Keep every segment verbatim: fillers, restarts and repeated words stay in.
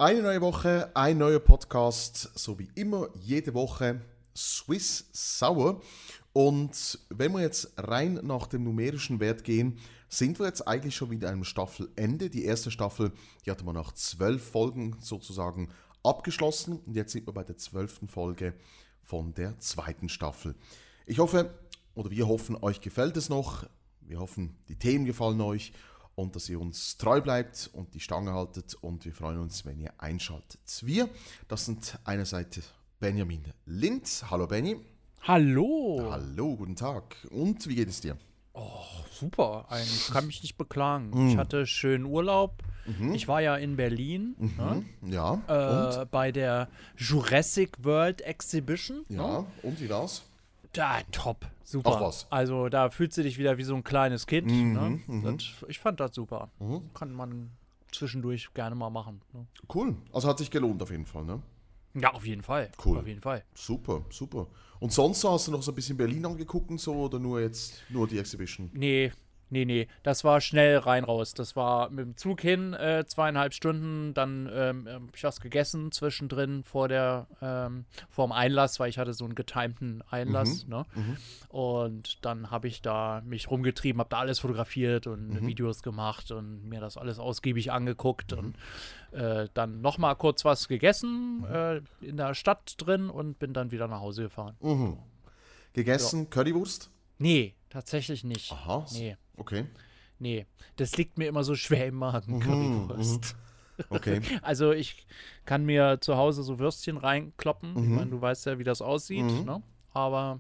Eine neue Woche, ein neuer Podcast, so wie immer, jede Woche Swiss Sauer. Und wenn wir jetzt rein nach dem numerischen Wert gehen, sind wir jetzt eigentlich schon wieder am Staffelende. Die erste Staffel, die hatte man nach zwölf Folgen sozusagen abgeschlossen. Und jetzt sind wir bei der zwölften Folge von der zweiten Staffel. Ich hoffe, oder wir hoffen, euch gefällt es noch. Wir hoffen, die Themen gefallen euch. Und dass ihr uns treu bleibt und die Stange haltet. Und wir freuen uns, wenn ihr einschaltet. Wir, das sind einerseits Benjamin Lind. Hallo Benny. Hallo. Hallo, guten Tag. Und wie geht es dir? Oh, super. Eigentlich kann mich nicht beklagen. Mm. Ich hatte schönen Urlaub. Mhm. Ich war ja in Berlin Mhm. ne? Ja, äh, bei der Jurassic World Exhibition. und? Ja, Ne? und wie war's? Da, top. Super. Ach was. Also da fühlst du dich wieder wie so ein kleines Kind. Mhm, Ne? mhm. Das, ich fand das super. Mhm. Kann man zwischendurch gerne mal machen. Ne? Cool. Also hat sich gelohnt auf jeden Fall, ne? Ja, auf jeden Fall. Cool. Auf jeden Fall. Super, super. Und sonst so, hast du noch so ein bisschen Berlin angeguckt und so oder nur jetzt nur die Exhibition? Nee, nee, nee. Das war schnell rein raus. Das war mit dem Zug hin, äh, zweieinhalb Stunden. Dann ähm, hab ich was gegessen zwischendrin vor der, ähm, vor dem Einlass, weil ich hatte so einen getimten Einlass. Mhm, Ne? mhm. Und dann habe ich da mich rumgetrieben, habe da alles fotografiert und Mhm. Videos gemacht und mir das alles ausgiebig angeguckt. Mhm. Und äh, dann nochmal kurz was gegessen äh, in der Stadt drin und bin dann wieder nach Hause gefahren. Mhm. Gegessen, Currywurst? Nee, tatsächlich nicht. Aha, Nee. okay. Nee, das liegt mir immer so schwer im Magen, Currywurst. Okay. Also ich kann mir zu Hause so Würstchen reinkloppen. Ich Mhm. meine, du weißt ja, wie das aussieht, Mhm. ne? Aber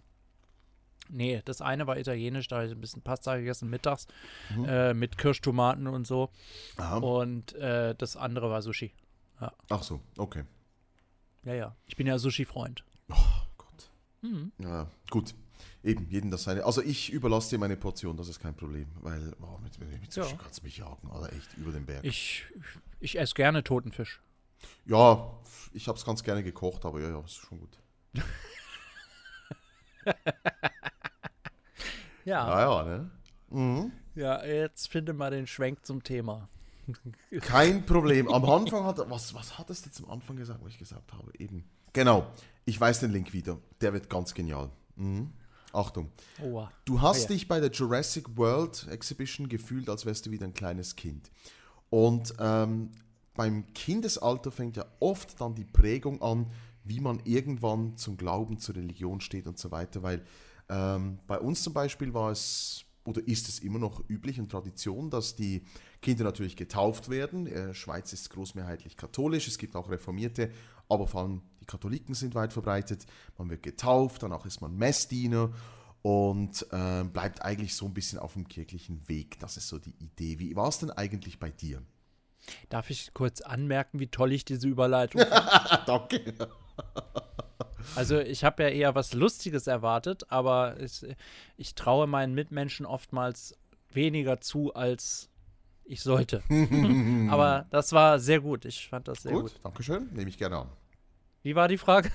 nee, das eine war italienisch, da habe ich ein bisschen Pasta gegessen mittags Mhm. äh, mit Kirschtomaten und so. Aha. Und äh, das andere war Sushi. Ach so, okay. Ja, ja. Ich bin ja Sushi-Freund. Oh Gott. Mhm. Ja, gut. Eben, jeden das seine. Also ich überlasse dir meine Portion, das ist kein Problem. Weil, oh, mit, mit, mit Sushi Ja. kannst du mich jagen, Alter, echt, über den Berg. Ich, ich esse gerne toten Fisch. Ja, ich habe es ganz gerne gekocht, aber ja, ja, ist schon gut. Ja, Ja, ja, ne? Mhm. ja, jetzt finde mal den Schwenk zum Thema. Kein Problem. Am Anfang hat er, was, was hattest du jetzt am Anfang gesagt, was ich gesagt habe? Eben. Genau, ich weiß den Link wieder. Der wird ganz genial. Mhm. Achtung. Oh, Du hast Ah, ja. dich bei der Jurassic World Exhibition gefühlt, als wärst du wieder ein kleines Kind. Und ähm, beim Kindesalter fängt ja oft dann die Prägung an, wie man irgendwann zum Glauben, zur Religion steht und so weiter. Weil ähm, bei uns zum Beispiel war es, oder ist es immer noch üblich und Tradition, dass die Kinder natürlich getauft werden. Äh, Schweiz ist großmehrheitlich katholisch, es gibt auch Reformierte, aber vor allem die Katholiken sind weit verbreitet. Man wird getauft, danach ist man Messdiener und äh, bleibt eigentlich so ein bisschen auf dem kirchlichen Weg. Das ist so die Idee. Wie war es denn eigentlich bei dir? Darf ich kurz anmerken, wie toll ich diese Überleitung finde? Ah, danke. Also ich habe ja eher was Lustiges erwartet, aber ich, ich traue meinen Mitmenschen oftmals weniger zu, als ich sollte. Aber das war sehr gut. Ich fand das sehr gut. Gut, danke schön. Nehme ich gerne an. Wie war die Frage?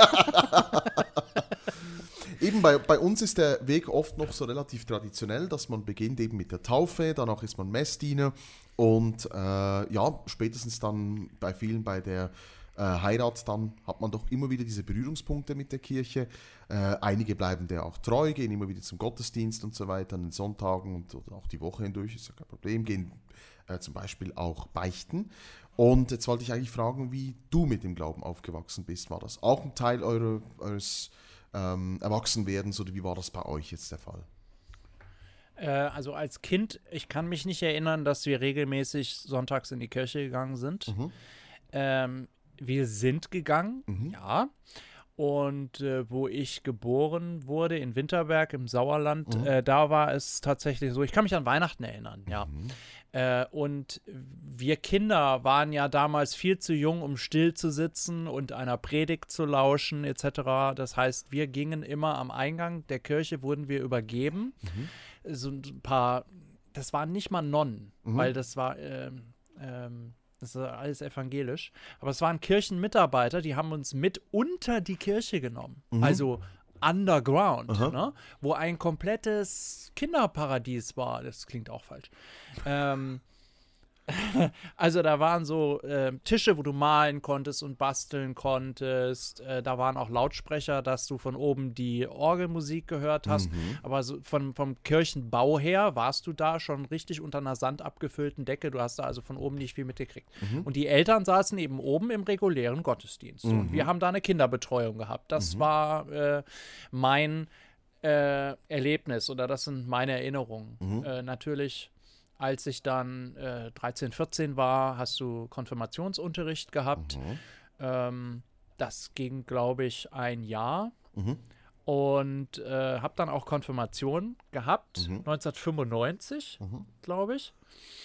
Eben bei, bei uns ist der Weg oft noch so relativ traditionell, dass man beginnt eben mit der Taufe, danach ist man Messdiener und äh, ja, spätestens dann bei vielen bei der äh, Heirat, dann hat man doch immer wieder diese Berührungspunkte mit der Kirche. Äh, einige bleiben der auch treu, gehen immer wieder zum Gottesdienst und so weiter, an den Sonntagen und oder auch die Woche hindurch, ist ja kein Problem, gehen äh, zum Beispiel auch beichten. Und jetzt wollte ich eigentlich fragen, wie du mit dem Glauben aufgewachsen bist. War das auch ein Teil eure, eures ähm, Erwachsenwerdens oder wie war das bei euch jetzt der Fall? Äh, also als Kind, ich kann mich nicht erinnern, dass wir regelmäßig sonntags in die Kirche gegangen sind. Mhm. Ähm, wir sind gegangen, Mhm. ja. Und äh, wo ich geboren wurde, in Winterberg im Sauerland, Mhm. äh, da war es tatsächlich so, ich kann mich an Weihnachten erinnern, ja. Mhm. Äh, und wir Kinder waren ja damals viel zu jung, um still zu sitzen und einer Predigt zu lauschen, et cetera. Das heißt, wir gingen immer am Eingang der Kirche, wurden wir übergeben. Mhm. So ein paar, das waren nicht mal Nonnen, Mhm. weil das war, ähm, ähm, das ist alles evangelisch. Aber es waren Kirchenmitarbeiter, die haben uns mit unter die Kirche genommen. Mhm. Also underground, Aha. ne? Wo ein komplettes Kinderparadies war. Das klingt auch falsch. ähm, Also da waren so äh, Tische, wo du malen konntest und basteln konntest. Äh, da waren auch Lautsprecher, dass du von oben die Orgelmusik gehört hast. Mhm. Aber so von, vom Kirchenbau her warst du da schon richtig unter einer sandabgefüllten Decke. Du hast da also von oben nicht viel mitgekriegt. Mhm. Und die Eltern saßen eben oben im regulären Gottesdienst. Mhm. Und wir haben da eine Kinderbetreuung gehabt. Das Mhm. war äh, mein äh, Erlebnis oder das sind meine Erinnerungen. Mhm. Äh, natürlich als ich dann äh, dreizehn, vierzehn war, hast du Konfirmationsunterricht gehabt. Mhm. Ähm, das ging, glaube ich, ein Jahr. Mhm. Und äh, habe dann auch Konfirmation gehabt, Mhm. neunzehnhundertfünfundneunzig, Mhm. glaube ich.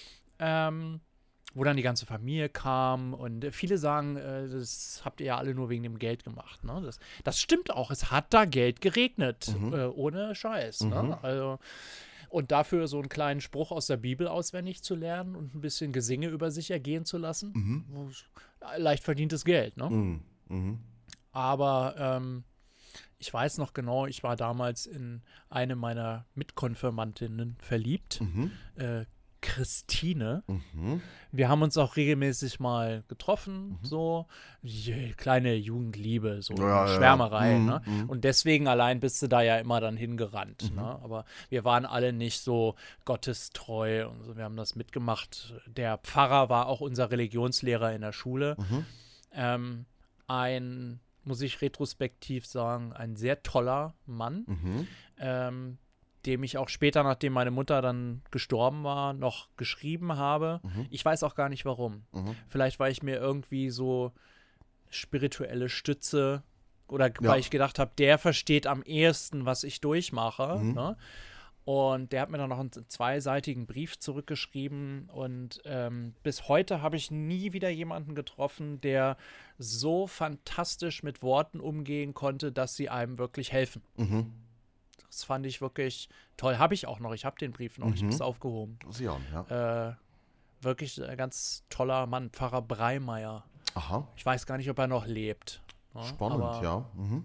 Ähm, wo dann die ganze Familie kam. Und äh, viele sagen, äh, das habt ihr ja alle nur wegen dem Geld gemacht. Ne? Das, das stimmt auch. Es hat da Geld geregnet. Mhm. Äh, ohne Scheiß. Mhm. Ne? Also und dafür so einen kleinen Spruch aus der Bibel auswendig zu lernen und ein bisschen Gesinge über sich ergehen zu lassen, Mhm. leicht verdientes Geld, ne? Mhm. Mhm. Aber ähm, ich weiß noch genau, ich war damals in eine meiner Mitkonfirmantinnen verliebt, Mhm. äh, Christine. Mhm. Wir haben uns auch regelmäßig mal getroffen, Mhm. so Je- kleine Jugendliebe, so Ja, ja. Schwärmerei. Mhm, Ne? mhm. Und deswegen allein bist du da ja immer dann hingerannt. Mhm. Ne? Aber wir waren alle nicht so gottestreu und so. Wir haben das mitgemacht. Der Pfarrer war auch unser Religionslehrer in der Schule. Mhm. Ähm, ein, muss ich retrospektiv sagen, ein sehr toller Mann. Mhm. Ähm, dem ich auch später, nachdem meine Mutter dann gestorben war, noch geschrieben habe. Mhm. Ich weiß auch gar nicht warum. Mhm. Vielleicht, weil ich mir irgendwie so spirituelle Stütze oder Ja. weil ich gedacht habe, der versteht am ehesten, was ich durchmache. Mhm. Ne? Und der hat mir dann noch einen zweiseitigen Brief zurückgeschrieben und ähm, bis heute habe ich nie wieder jemanden getroffen, der so fantastisch mit Worten umgehen konnte, dass sie einem wirklich helfen. Mhm. Das fand ich wirklich toll. Habe ich auch noch. Ich habe den Brief noch. Ich habe Mhm. es aufgehoben. Sie an, ja. Äh, wirklich ein ganz toller Mann. Pfarrer Breimeier. Aha. Ich weiß gar nicht, ob er noch lebt. Ja, Spannend, aber, ja. Mhm.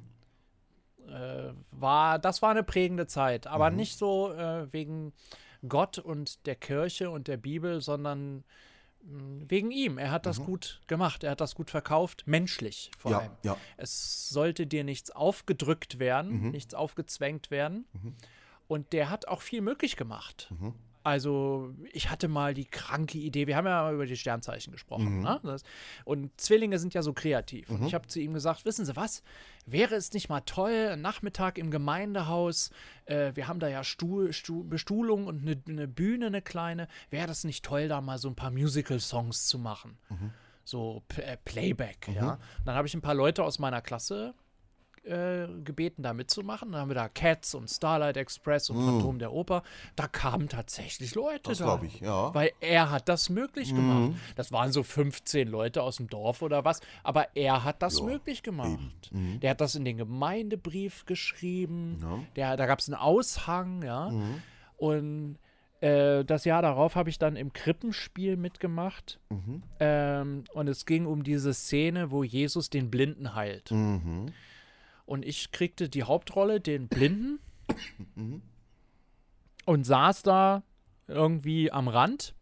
Äh, war, das war eine prägende Zeit. Aber Mhm. nicht so äh, wegen Gott und der Kirche und der Bibel, sondern mh, wegen ihm. Er hat das Mhm. gut gemacht. Er hat das gut verkauft. Menschlich vor Ja, allem. ja. Es sollte dir nichts aufgedrückt werden, Mhm. nichts aufgezwängt werden. Mhm. Und der hat auch viel möglich gemacht. Mhm. Also, ich hatte mal die kranke Idee, wir haben ja mal über die Sternzeichen gesprochen, Mhm. ne? Das, und Zwillinge sind ja so kreativ. Mhm. Und ich habe zu ihm gesagt, wissen Sie was, wäre es nicht mal toll, ein Nachmittag im Gemeindehaus, äh, wir haben da ja Stuhl, Stuhl, Bestuhlung und eine, eine Bühne, eine kleine, wäre das nicht toll, da mal so ein paar Musical-Songs zu machen? Mhm. So P äh, Playback, Mhm. ja. Und dann habe ich ein paar Leute aus meiner Klasse äh, gebeten, da mitzumachen. Dann haben wir da Cats und Starlight Express und Mm. Phantom der Oper. Da kamen tatsächlich Leute Das da. glaube ich, ja. Weil er hat das möglich Mhm. gemacht. Das waren so fünfzehn Leute aus dem Dorf oder was, aber er hat das Ja, möglich gemacht. Mhm. Der hat das in den Gemeindebrief geschrieben. Ja. Der, da gab es einen Aushang, ja. Mhm. Und äh, das Jahr darauf habe ich dann im Krippenspiel mitgemacht. Mhm. Ähm, und es ging um diese Szene, wo Jesus den Blinden heilt. Mhm. Und ich kriegte die Hauptrolle, den Blinden, Mhm. und saß da irgendwie am Rand.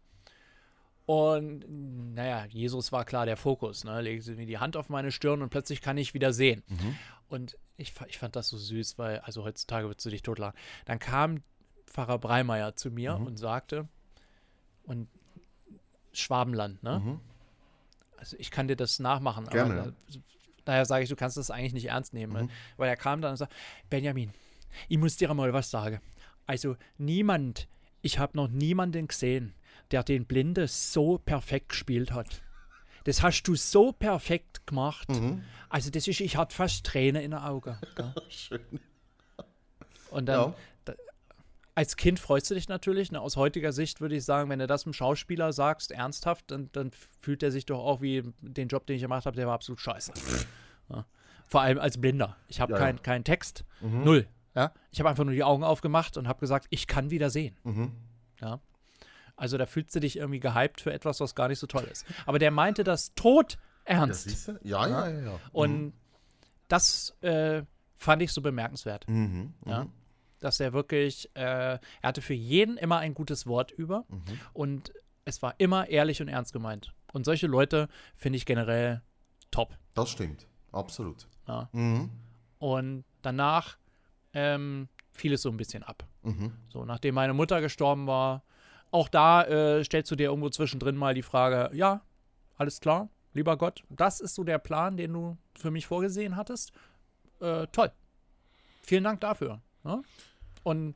Und naja, Jesus war klar der Fokus. Ne? Legte mir die Hand auf meine Stirn und plötzlich kann ich wieder sehen. Mhm. Und ich, fa- ich fand das so süß, weil, also heutzutage würdest du dich totlachen. Dann kam Pfarrer Breimeier zu mir Mhm. und sagte, und Schwabenland, ne? Mhm. Also ich kann dir das nachmachen. Gerne. Aber da, daher sage ich, du kannst das eigentlich nicht ernst nehmen. Mhm. Weil er kam dann und sagte, Benjamin, ich muss dir mal was sagen. Also niemand, ich habe noch niemanden gesehen, der den Blinde so perfekt gespielt hat. Das hast du so perfekt gemacht. Mhm. Also das ist, ich hatte fast Tränen in den Augen. gell? Schön. Und dann, Ja. da, als Kind freust du dich natürlich. Ne? Aus heutiger Sicht würde ich sagen, wenn du das einem Schauspieler sagst, ernsthaft, dann, dann fühlt er sich doch auch wie den Job, den ich gemacht habe, der war absolut scheiße. Ja. Vor allem als Blinder. Ich habe Ja, keinen ja. keinen Text. Mhm. Null. Ja? Ich habe einfach nur die Augen aufgemacht und habe gesagt, ich kann wieder sehen. Mhm. Ja? Also da fühlst du dich irgendwie gehypt für etwas, was gar nicht so toll ist. Aber der meinte das tot Ja, ernst. siehst du? Ja, ja, ja. ja. Und das äh, fand ich so bemerkenswert. Mhm. Mhm. Ja? Dass er wirklich, äh, er hatte für jeden immer ein gutes Wort über. Mhm. Und es war immer ehrlich und ernst gemeint. Und solche Leute finde ich generell top. Das stimmt, absolut. Ja. Mhm. Und danach ähm, fiel es so ein bisschen ab. Mhm. So, nachdem meine Mutter gestorben war, auch da äh, stellst du dir irgendwo zwischendrin mal die Frage, ja, alles klar, lieber Gott, das ist so der Plan, den du für mich vorgesehen hattest. Äh, toll. Vielen Dank dafür. Ne? Und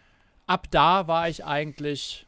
ab da war ich eigentlich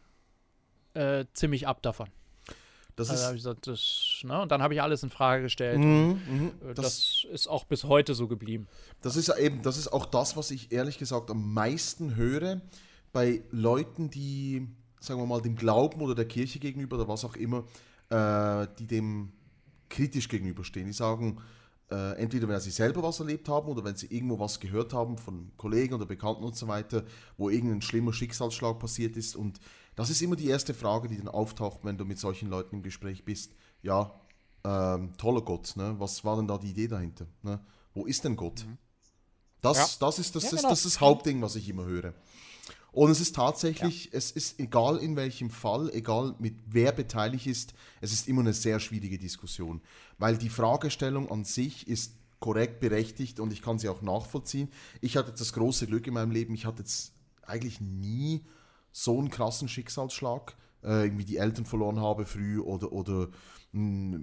äh, ziemlich ab davon. Das Also ist, hab ich gesagt, das, ne? Und dann habe ich alles in Frage gestellt. Mhm, mhm. Äh, Das- das, ist auch bis heute so geblieben. Das ist ja eben, das ist auch das, was ich ehrlich gesagt am meisten höre bei Leuten, die, sagen wir mal, dem Glauben oder der Kirche gegenüber oder was auch immer, äh, die dem kritisch gegenüberstehen. Die sagen, äh, entweder wenn sie selber was erlebt haben oder wenn sie irgendwo was gehört haben von Kollegen oder Bekannten und so weiter, wo irgendein schlimmer Schicksalsschlag passiert ist. Und das ist immer die erste Frage, die dann auftaucht, wenn du mit solchen Leuten im Gespräch bist. Ja, ähm, toller Gott, ne? Was war denn da die Idee dahinter? Ne? Wo ist denn Gott? Das, Ja. das, ist, das, Ja, ist, genau. das ist das Hauptding, was ich immer höre. Und es ist tatsächlich, es ist egal in welchem Fall, egal mit wer beteiligt ist, es ist immer eine sehr schwierige Diskussion. Weil die Fragestellung an sich ist korrekt berechtigt und ich kann sie auch nachvollziehen. Ich hatte das große Glück in meinem Leben, ich hatte jetzt eigentlich nie so einen krassen Schicksalsschlag, äh, irgendwie die Eltern verloren habe früh oder, oder ein,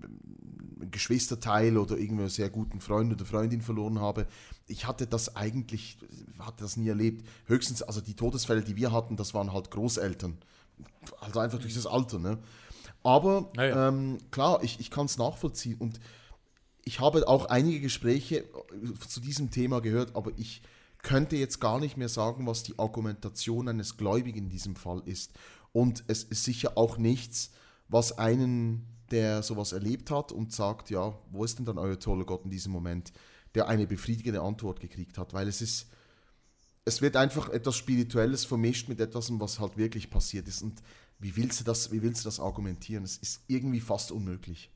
ein Geschwisterteil oder irgendwie einen sehr guten Freund oder Freundin verloren habe. Ich hatte das eigentlich, hatte das nie erlebt. Höchstens, also die Todesfälle, die wir hatten, das waren halt Großeltern. Also einfach durch das Alter, ne? Aber Ja, ja. ähm, klar, ich, ich kann es nachvollziehen und ich habe auch einige Gespräche zu diesem Thema gehört, aber ich könnte jetzt gar nicht mehr sagen, was die Argumentation eines Gläubigen in diesem Fall ist. Und es ist sicher auch nichts, was einen, der sowas erlebt hat und sagt, ja, wo ist denn dann euer toller Gott in diesem Moment, der eine befriedigende Antwort gekriegt hat, weil es ist, es wird einfach etwas Spirituelles vermischt mit etwas, was halt wirklich passiert ist. Und wie willst du das, wie willst du das argumentieren? Es ist irgendwie fast unmöglich.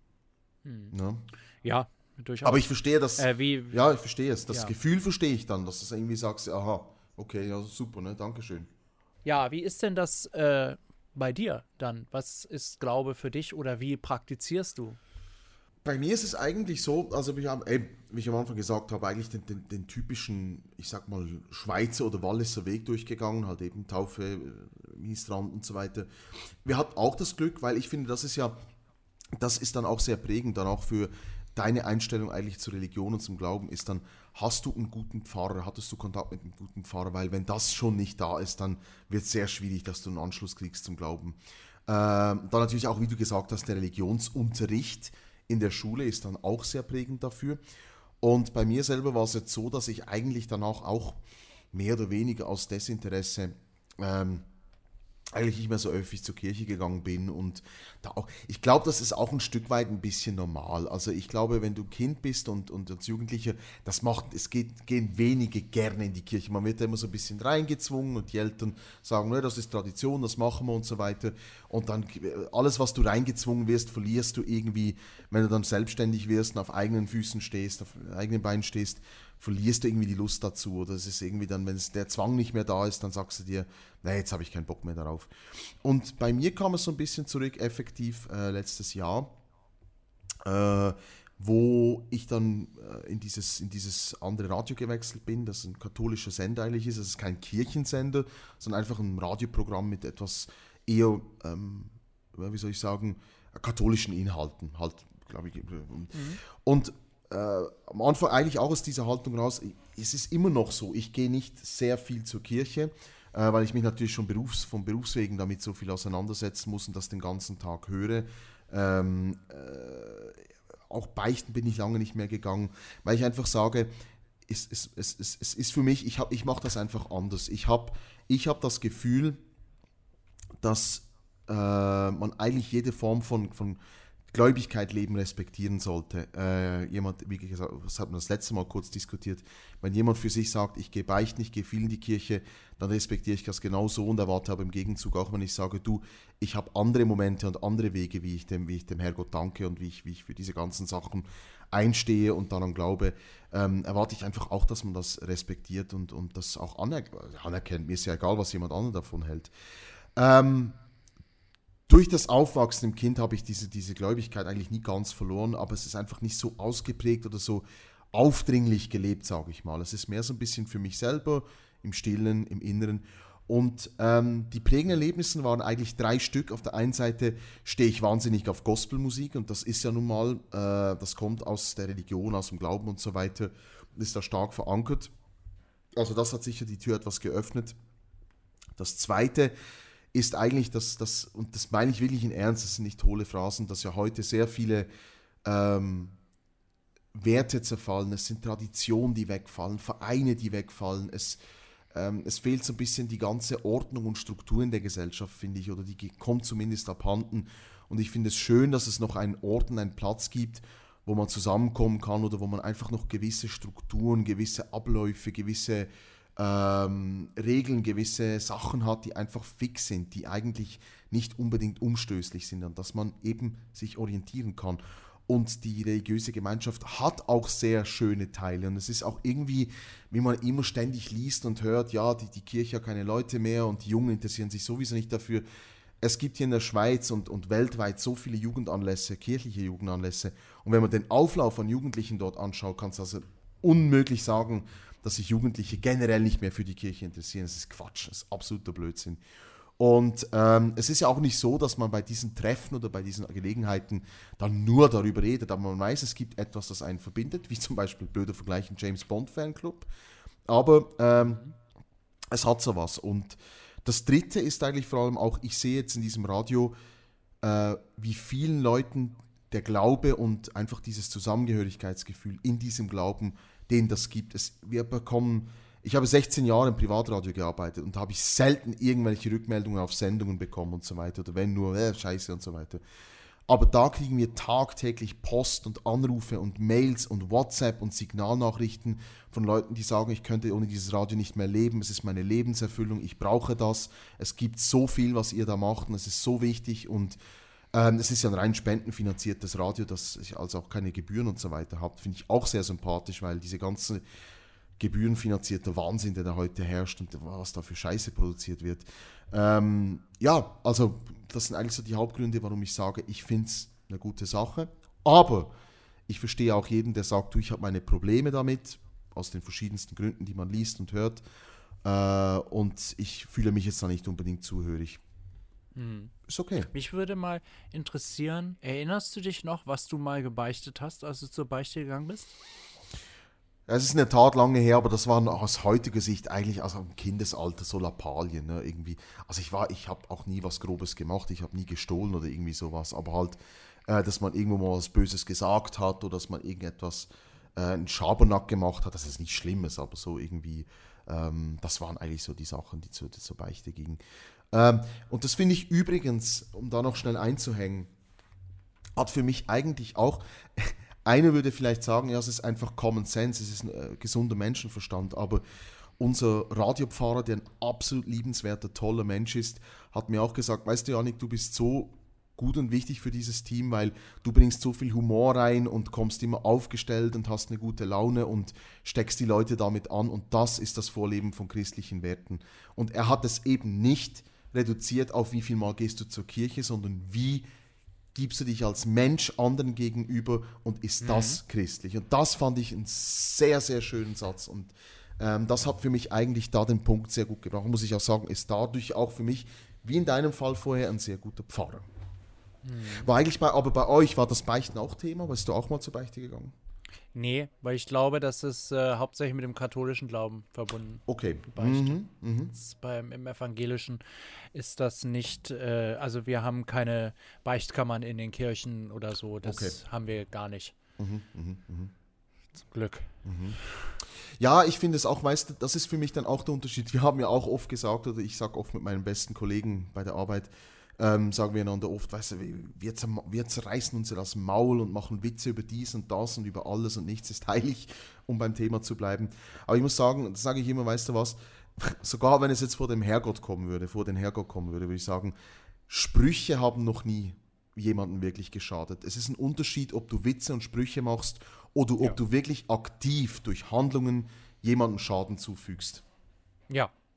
Ne? Ja, durchaus. Aber ich verstehe das. Äh, wie, Ja, ich verstehe es. Das Ja. Gefühl verstehe ich dann, dass du irgendwie sagst, aha, okay, ja, super, ne, Dankeschön. ja, wie ist denn das äh, bei dir dann? Was ist Glaube für dich oder wie praktizierst du? Bei mir ist es eigentlich so, also wie ich, am- ey, wie ich am Anfang gesagt habe, eigentlich den, den, den typischen, ich sag mal, Schweizer oder Walliser Weg durchgegangen, halt eben Taufe, äh, Ministrant und so weiter. Wir hatten auch das Glück, weil ich finde, das ist ja, das ist dann auch sehr prägend, dann auch für deine Einstellung eigentlich zur Religion und zum Glauben ist dann, hast du einen guten Pfarrer, hattest du Kontakt mit einem guten Pfarrer, weil wenn das schon nicht da ist, dann wird es sehr schwierig, dass du einen Anschluss kriegst zum Glauben. Ähm, dann natürlich auch, wie du gesagt hast, der Religionsunterricht in der Schule ist dann auch sehr prägend dafür. Und bei mir selber war es jetzt so, dass ich eigentlich danach auch mehr oder weniger aus Desinteresse ähm, eigentlich nicht mehr so öffentlich zur Kirche gegangen bin und da auch, ich glaube, das ist auch ein Stück weit ein bisschen normal. Also ich glaube, wenn du Kind bist und, und als Jugendlicher, das macht, es geht, gehen wenige gerne in die Kirche. Man wird da immer so ein bisschen reingezwungen und die Eltern sagen, ne, das ist Tradition, das machen wir und so weiter. Und dann alles, was du reingezwungen wirst, verlierst du irgendwie, wenn du dann selbstständig wirst und auf eigenen Füßen stehst, auf eigenen Beinen stehst, verlierst du irgendwie die Lust dazu. Oder es ist irgendwie dann, wenn es der Zwang nicht mehr da ist, dann sagst du dir, nee, jetzt habe ich keinen Bock mehr darauf. Und bei mir kam es so ein bisschen zurück, effektiv äh, letztes Jahr, äh, wo ich dann äh, in, dieses, in dieses andere Radio gewechselt bin, das ein katholischer Sender eigentlich ist. Es ist kein Kirchensender, sondern einfach ein Radioprogramm mit etwas eher, ähm, wie soll ich sagen, katholischen Inhalten, halt, glaube ich. Mhm. Und äh, am Anfang eigentlich auch aus dieser Haltung raus, es ist immer noch so, ich gehe nicht sehr viel zur Kirche, äh, weil ich mich natürlich schon berufs-, vom Berufswegen damit so viel auseinandersetzen muss und das den ganzen Tag höre. Ähm, äh, auch beichten bin ich lange nicht mehr gegangen, weil ich einfach sage, es, es, es, es, es ist für mich, ich, hab, ich mache das einfach anders. Ich habe ich hab das Gefühl, dass äh, man eigentlich jede Form von, von Gläubigkeit leben respektieren sollte. Äh, jemand, wie gesagt, das hat man das letzte Mal kurz diskutiert, wenn jemand für sich sagt, ich gehe beichten, ich gehe viel in die Kirche, dann respektiere ich das genauso und erwarte aber im Gegenzug auch, wenn ich sage, du, ich habe andere Momente und andere Wege, wie ich dem, wie ich dem Herrgott danke und wie ich, wie ich für diese ganzen Sachen einstehe und daran glaube, ähm, erwarte ich einfach auch, dass man das respektiert und, und das auch anerk- anerkennt. Mir ist ja egal, was jemand anderes davon hält. Ähm, durch das Aufwachsen im Kind habe ich diese, diese Gläubigkeit eigentlich nie ganz verloren, aber es ist einfach nicht so ausgeprägt oder so aufdringlich gelebt, sage ich mal. Es ist mehr so ein bisschen für mich selber, im Stillen, im Inneren. Und ähm, die prägenden Erlebnisse waren eigentlich drei Stück. Auf der einen Seite stehe ich wahnsinnig auf Gospelmusik und das ist ja nun mal, äh, das kommt aus der Religion, aus dem Glauben und so weiter, ist da stark verankert. Also das hat sicher die Tür etwas geöffnet. Das Zweite ist eigentlich, das, das, und das meine ich wirklich in Ernst, das sind nicht hohle Phrasen, dass ja heute sehr viele ähm, Werte zerfallen, es sind Traditionen, die wegfallen, Vereine, die wegfallen, es, ähm, es fehlt so ein bisschen die ganze Ordnung und Struktur in der Gesellschaft, finde ich, oder die kommt zumindest abhanden. Und ich finde es schön, dass es noch einen Ort und einen Platz gibt, wo man zusammenkommen kann oder wo man einfach noch gewisse Strukturen, gewisse Abläufe, gewisse ähm, Regeln, gewisse Sachen hat, die einfach fix sind, die eigentlich nicht unbedingt umstößlich sind, an dass man eben sich orientieren kann. Und die religiöse Gemeinschaft hat auch sehr schöne Teile. Und es ist auch irgendwie, wie man immer ständig liest und hört, ja, die, die Kirche hat keine Leute mehr und die Jungen interessieren sich sowieso nicht dafür. Es gibt hier in der Schweiz und, und weltweit so viele Jugendanlässe, kirchliche Jugendanlässe. Und wenn man den Auflauf von Jugendlichen dort anschaut, kann es also unmöglich sagen, dass sich Jugendliche generell nicht mehr für die Kirche interessieren. Das ist Quatsch, das ist absoluter Blödsinn. Und ähm, es ist ja auch nicht so, dass man bei diesen Treffen oder bei diesen Gelegenheiten dann nur darüber redet, aber man weiß, es gibt etwas, das einen verbindet, wie zum Beispiel, blöder Vergleich, ein James Bond Fanclub. Aber ähm, es hat sowas. Und das Dritte ist eigentlich vor allem auch, ich sehe jetzt in diesem Radio, äh, wie vielen Leuten der Glaube und einfach dieses Zusammengehörigkeitsgefühl in diesem Glauben, den das gibt. Es, wir bekommen... Ich habe sechzehn Jahre im Privatradio gearbeitet und da habe ich selten irgendwelche Rückmeldungen auf Sendungen bekommen und so weiter. Oder wenn nur, äh, scheiße und so weiter. Aber da kriegen wir tagtäglich Post und Anrufe und Mails und WhatsApp und Signalnachrichten von Leuten, die sagen, ich könnte ohne dieses Radio nicht mehr leben, es ist meine Lebenserfüllung, ich brauche das. Es gibt so viel, was ihr da macht und es ist so wichtig und ähm, es ist ja ein rein spendenfinanziertes Radio, das ich also auch keine Gebühren und so weiter habe. Finde ich auch sehr sympathisch, weil diese ganze gebührenfinanzierter Wahnsinn, der da heute herrscht und was da für Scheiße produziert wird. Ähm, ja, also das sind eigentlich so die Hauptgründe, warum ich sage, ich finde es eine gute Sache. Aber ich verstehe auch jeden, der sagt, du, ich habe meine Probleme damit, aus den verschiedensten Gründen, die man liest und hört. Äh, und ich fühle mich jetzt da nicht unbedingt zuhörig. Hm. Ist okay. Mich würde mal interessieren, erinnerst du dich noch, was du mal gebeichtet hast, als du zur Beichte gegangen bist? Es ist in der Tat lange her, aber das waren aus heutiger Sicht eigentlich also im Kindesalter so Lappalien, ne, irgendwie. Also ich war, ich habe auch nie was Grobes gemacht, ich habe nie gestohlen oder irgendwie sowas, aber halt, äh, dass man irgendwo mal was Böses gesagt hat oder dass man irgendetwas, äh, einen Schabernack gemacht hat, das ist nichts Schlimmes, aber so irgendwie, ähm, das waren eigentlich so die Sachen, die zur, zur Beichte gingen. Ähm, und das finde ich übrigens, um da noch schnell einzuhängen, hat für mich eigentlich auch... Einer würde vielleicht sagen, ja, es ist einfach Common Sense, es ist ein äh, gesunder Menschenverstand, aber unser Radiopfarrer, der ein absolut liebenswerter, toller Mensch ist, hat mir auch gesagt, weißt du, Janik, du bist so gut und wichtig für dieses Team, weil du bringst so viel Humor rein und kommst immer aufgestellt und hast eine gute Laune und steckst die Leute damit an und das ist das Vorleben von christlichen Werten. Und er hat es eben nicht reduziert auf wie viel Mal gehst du zur Kirche, sondern wie gibst du dich als Mensch anderen gegenüber und ist mhm. das christlich? Und das fand ich einen sehr, sehr schönen Satz. Und ähm, das hat für mich eigentlich da den Punkt sehr gut gebracht. Muss ich auch sagen, ist dadurch auch für mich, wie in deinem Fall vorher, ein sehr guter Pfarrer. Mhm. War eigentlich bei, aber bei euch war das Beichten auch Thema? Bist du auch mal zur Beichte gegangen? Nee, weil ich glaube, das ist äh, hauptsächlich mit dem katholischen Glauben verbunden. Okay. Mhm, mhm. Beim, im Evangelischen ist das nicht, äh, also wir haben keine Beichtkammern in den Kirchen oder so, das okay. haben wir gar nicht. Mhm, mh, mh. Zum Glück. Mhm. Ja, ich finde es auch, weißt du, das ist für mich dann auch der Unterschied. Wir haben ja auch oft gesagt, oder ich sage oft mit meinen besten Kollegen bei der Arbeit, Ähm, sagen wir einander oft, weißt du, wir, zerm- wir zerreißen uns das Maul und machen Witze über dies und das und über alles und nichts ist heilig, um beim Thema zu bleiben. Aber ich muss sagen, das sage ich immer, weißt du was, sogar wenn es jetzt vor dem Herrgott kommen würde, vor den Herrgott kommen würde, würde ich sagen, Sprüche haben noch nie jemandem wirklich geschadet. Es ist ein Unterschied, ob du Witze und Sprüche machst oder ob ja. du wirklich aktiv durch Handlungen jemandem Schaden zufügst. Ja.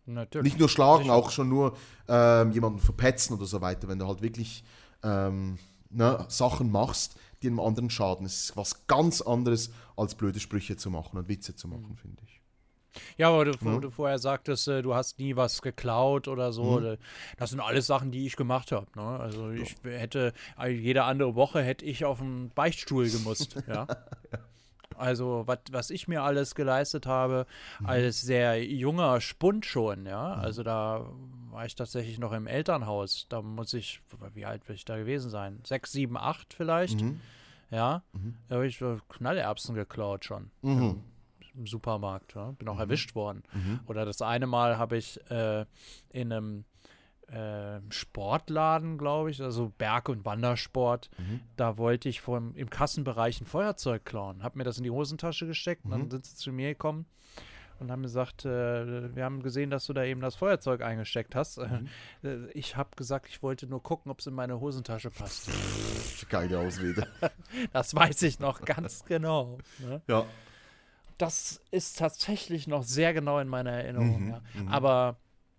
Natürlich. Nicht nur schlagen, Sicher. auch schon nur ähm, jemanden verpetzen oder so weiter, wenn du halt wirklich ähm, ne, Sachen machst, die einem anderen schaden. Es ist was ganz anderes, als blöde Sprüche zu machen und Witze zu machen, mhm. finde ich. Ja, aber du, Ja. du vorher sagtest, äh, du hast nie was geklaut oder so. Mhm. Das sind alles Sachen, die ich gemacht habe. Ne? Also ich ja. hätte, jede andere Woche hätte ich auf einen Beichtstuhl gemusst. ja. Also wat, was ich mir alles geleistet habe, mhm. als sehr junger Spund schon. ja. Mhm. Also da war ich tatsächlich noch im Elternhaus. Da muss ich, wie alt will ich da gewesen sein? Sechs, sieben, acht vielleicht. Mhm. Ja, mhm. da habe ich Knallerbsen geklaut schon. Mhm. Im Supermarkt, ja? Bin auch mhm. erwischt worden. Mhm. Oder das eine Mal habe ich äh, in einem äh, Sportladen, glaube ich, also Berg- und Wandersport, mhm. da wollte ich vom, im Kassenbereich ein Feuerzeug klauen. Habe mir das in die Hosentasche gesteckt mhm. und dann sind sie zu mir gekommen und haben gesagt, äh, wir haben gesehen, dass du da eben das Feuerzeug eingesteckt hast. Mhm. Äh, ich habe gesagt, ich wollte nur gucken, ob es in meine Hosentasche passt. Geile Ausrede. Das weiß ich noch ganz genau. Ne? Ja. Das ist tatsächlich noch sehr genau in meiner Erinnerung. Mhm, ja. mhm. Aber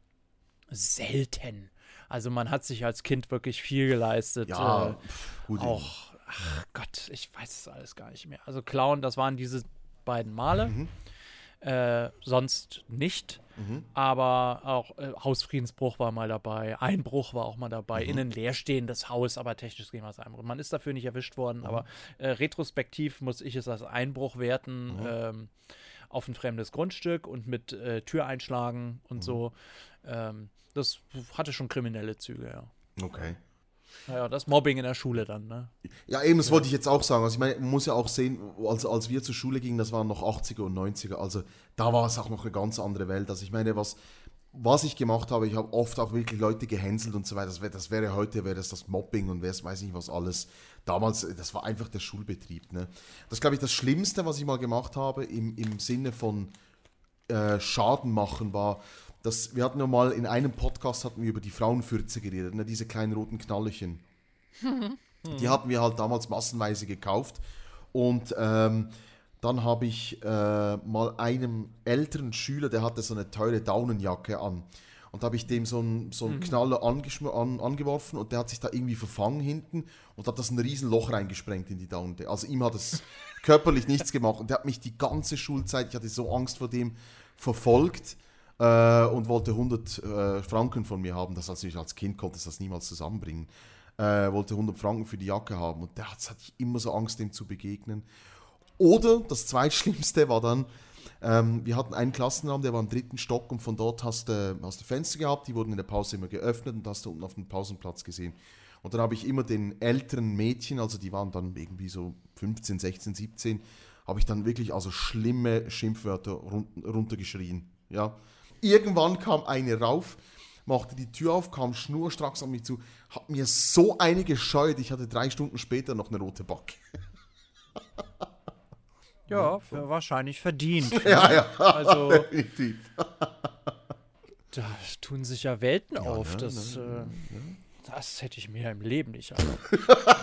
selten. Also man hat sich als Kind wirklich viel geleistet. Ja, äh, pf, gut. auch, ach Gott, ich weiß es alles gar nicht mehr. Also Klauen, das waren diese beiden Male. Mhm. Äh, sonst nicht. Mhm. Aber auch äh, Hausfriedensbruch war mal dabei. Einbruch war auch mal dabei. Mhm. In ein leerstehendes Haus, aber technisch gesehen war es Einbruch. Man ist dafür nicht erwischt worden, mhm. aber äh, retrospektiv muss ich es als Einbruch werten. Mhm. Ähm, auf ein fremdes Grundstück und mit äh, Tür einschlagen und mhm. so. Ähm, das hatte schon kriminelle Züge, ja. Okay. Naja, das Mobbing in der Schule dann, ne? Ja, eben, das ja. wollte ich jetzt auch sagen. Also ich meine, man muss ja auch sehen, als, als wir zur Schule gingen, das waren noch achtziger und neunziger, also da war es auch noch eine ganz andere Welt. Also ich meine, was, was ich gemacht habe, ich habe oft auch wirklich Leute gehänselt und so weiter. Das wäre, das wäre heute, wäre das das Mobbing und wer weiß nicht was alles. Damals, das war einfach der Schulbetrieb, ne? Das ist, glaube ich, das Schlimmste, was ich mal gemacht habe im, im Sinne von äh, Schaden machen war, dass wir hatten ja mal in einem Podcast hatten wir über die Frauenfürze geredet, ne, diese kleinen roten Knallerchen. Die hatten wir halt damals massenweise gekauft und ähm, dann habe ich äh, mal einem älteren Schüler, der hatte so eine teure Daunenjacke an und da habe ich dem so einen so einen mhm. Knaller angeschm- an, angeworfen und der hat sich da irgendwie verfangen hinten und hat das ein riesen Loch reingesprengt in die Daune. Also ihm hat es körperlich nichts gemacht und der hat mich die ganze Schulzeit, ich hatte so Angst vor dem, verfolgt äh, und wollte hundert äh, Franken von mir haben. Das natürlich als Kind konnte ich das niemals zusammenbringen. Äh, wollte hundert Franken für die Jacke haben und der hat, hatte ich immer so Angst, dem zu begegnen. Oder das Zweitschlimmste war dann, ähm, wir hatten einen Klassenraum, der war im dritten Stock und von dort hast du hast du Fenster gehabt, die wurden in der Pause immer geöffnet und hast du unten auf dem Pausenplatz gesehen. Und dann habe ich immer den älteren Mädchen, also die waren dann irgendwie so fünfzehn, sechzehn, siebzehn, habe ich dann wirklich also schlimme Schimpfwörter run- runtergeschrien. Ja. Irgendwann kam eine rauf, machte die Tür auf, kam schnurstracks an mich zu, hat mir so eine gescheut, ich hatte drei Stunden später noch eine rote Backe. Ja, für wahrscheinlich verdient. Ja, ja, also, definitiv. Da tun sich ja Welten Ja, auf. ne, Das, ne, äh, ne. das hätte ich mir im Leben nicht erlaubt.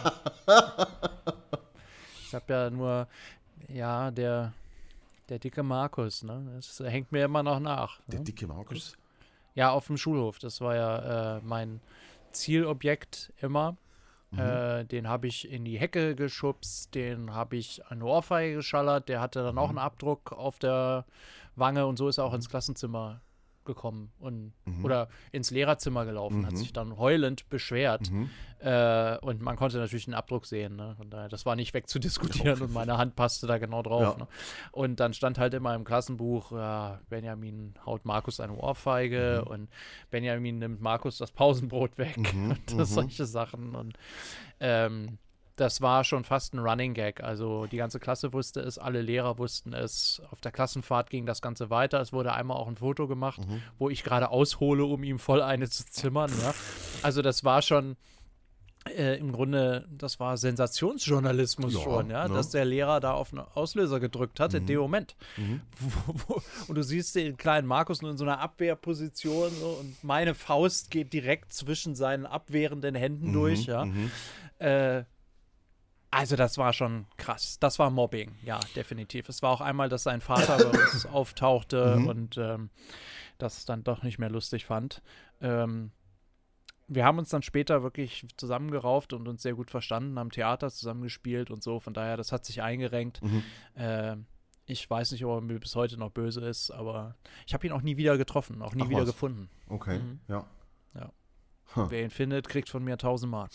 Ich habe ja nur, ja, der, der dicke Markus, ne? Das hängt mir immer noch nach. Der ne? dicke Markus? Ja, auf dem Schulhof. Das war ja äh, mein Zielobjekt immer. Mhm. Äh, den habe ich in die Hecke geschubst, den habe ich eine Ohrfeige geschallert, der hatte dann mhm. auch einen Abdruck auf der Wange und so ist er auch ins Klassenzimmer gekommen und mhm. oder ins Lehrerzimmer gelaufen, mhm. hat sich dann heulend beschwert mhm. äh, und man konnte natürlich einen Abdruck sehen, ne? Und daher, das war nicht wegzudiskutieren und meine Hand passte da genau drauf. Ja. Ne? Und dann stand halt immer im Klassenbuch, ja, Benjamin haut Markus eine Ohrfeige mhm. und Benjamin nimmt Markus das Pausenbrot weg mhm. und mhm. solche Sachen und ähm, das war schon fast ein Running Gag. Also die ganze Klasse wusste es, alle Lehrer wussten es. Auf der Klassenfahrt ging das Ganze weiter. Es wurde einmal auch ein Foto gemacht, mhm. wo ich gerade aushole, um ihm voll eine zu zimmern. Ja. Also das war schon äh, im Grunde, das war Sensationsjournalismus ja, schon, ja, ne? Dass der Lehrer da auf einen Auslöser gedrückt hat, mhm. in dem Moment. Mhm. Wo, wo, und du siehst den kleinen Markus nur in so einer Abwehrposition so, und meine Faust geht direkt zwischen seinen abwehrenden Händen mhm. durch. Ja. Mhm. Äh, Also das war schon krass. Das war Mobbing, ja, definitiv. Es war auch einmal, dass sein Vater bei uns auftauchte mhm. und ähm, das dann doch nicht mehr lustig fand. Ähm, wir haben uns dann später wirklich zusammengerauft und uns sehr gut verstanden, haben Theater zusammengespielt und so. Von daher, das hat sich eingerenkt. Mhm. Äh, ich weiß nicht, ob er mir bis heute noch böse ist, aber ich habe ihn auch nie wieder getroffen, auch nie Ach, wieder was? gefunden. Okay, Mhm. ja. Ja. Huh. Wer ihn findet, kriegt von mir tausend Mark.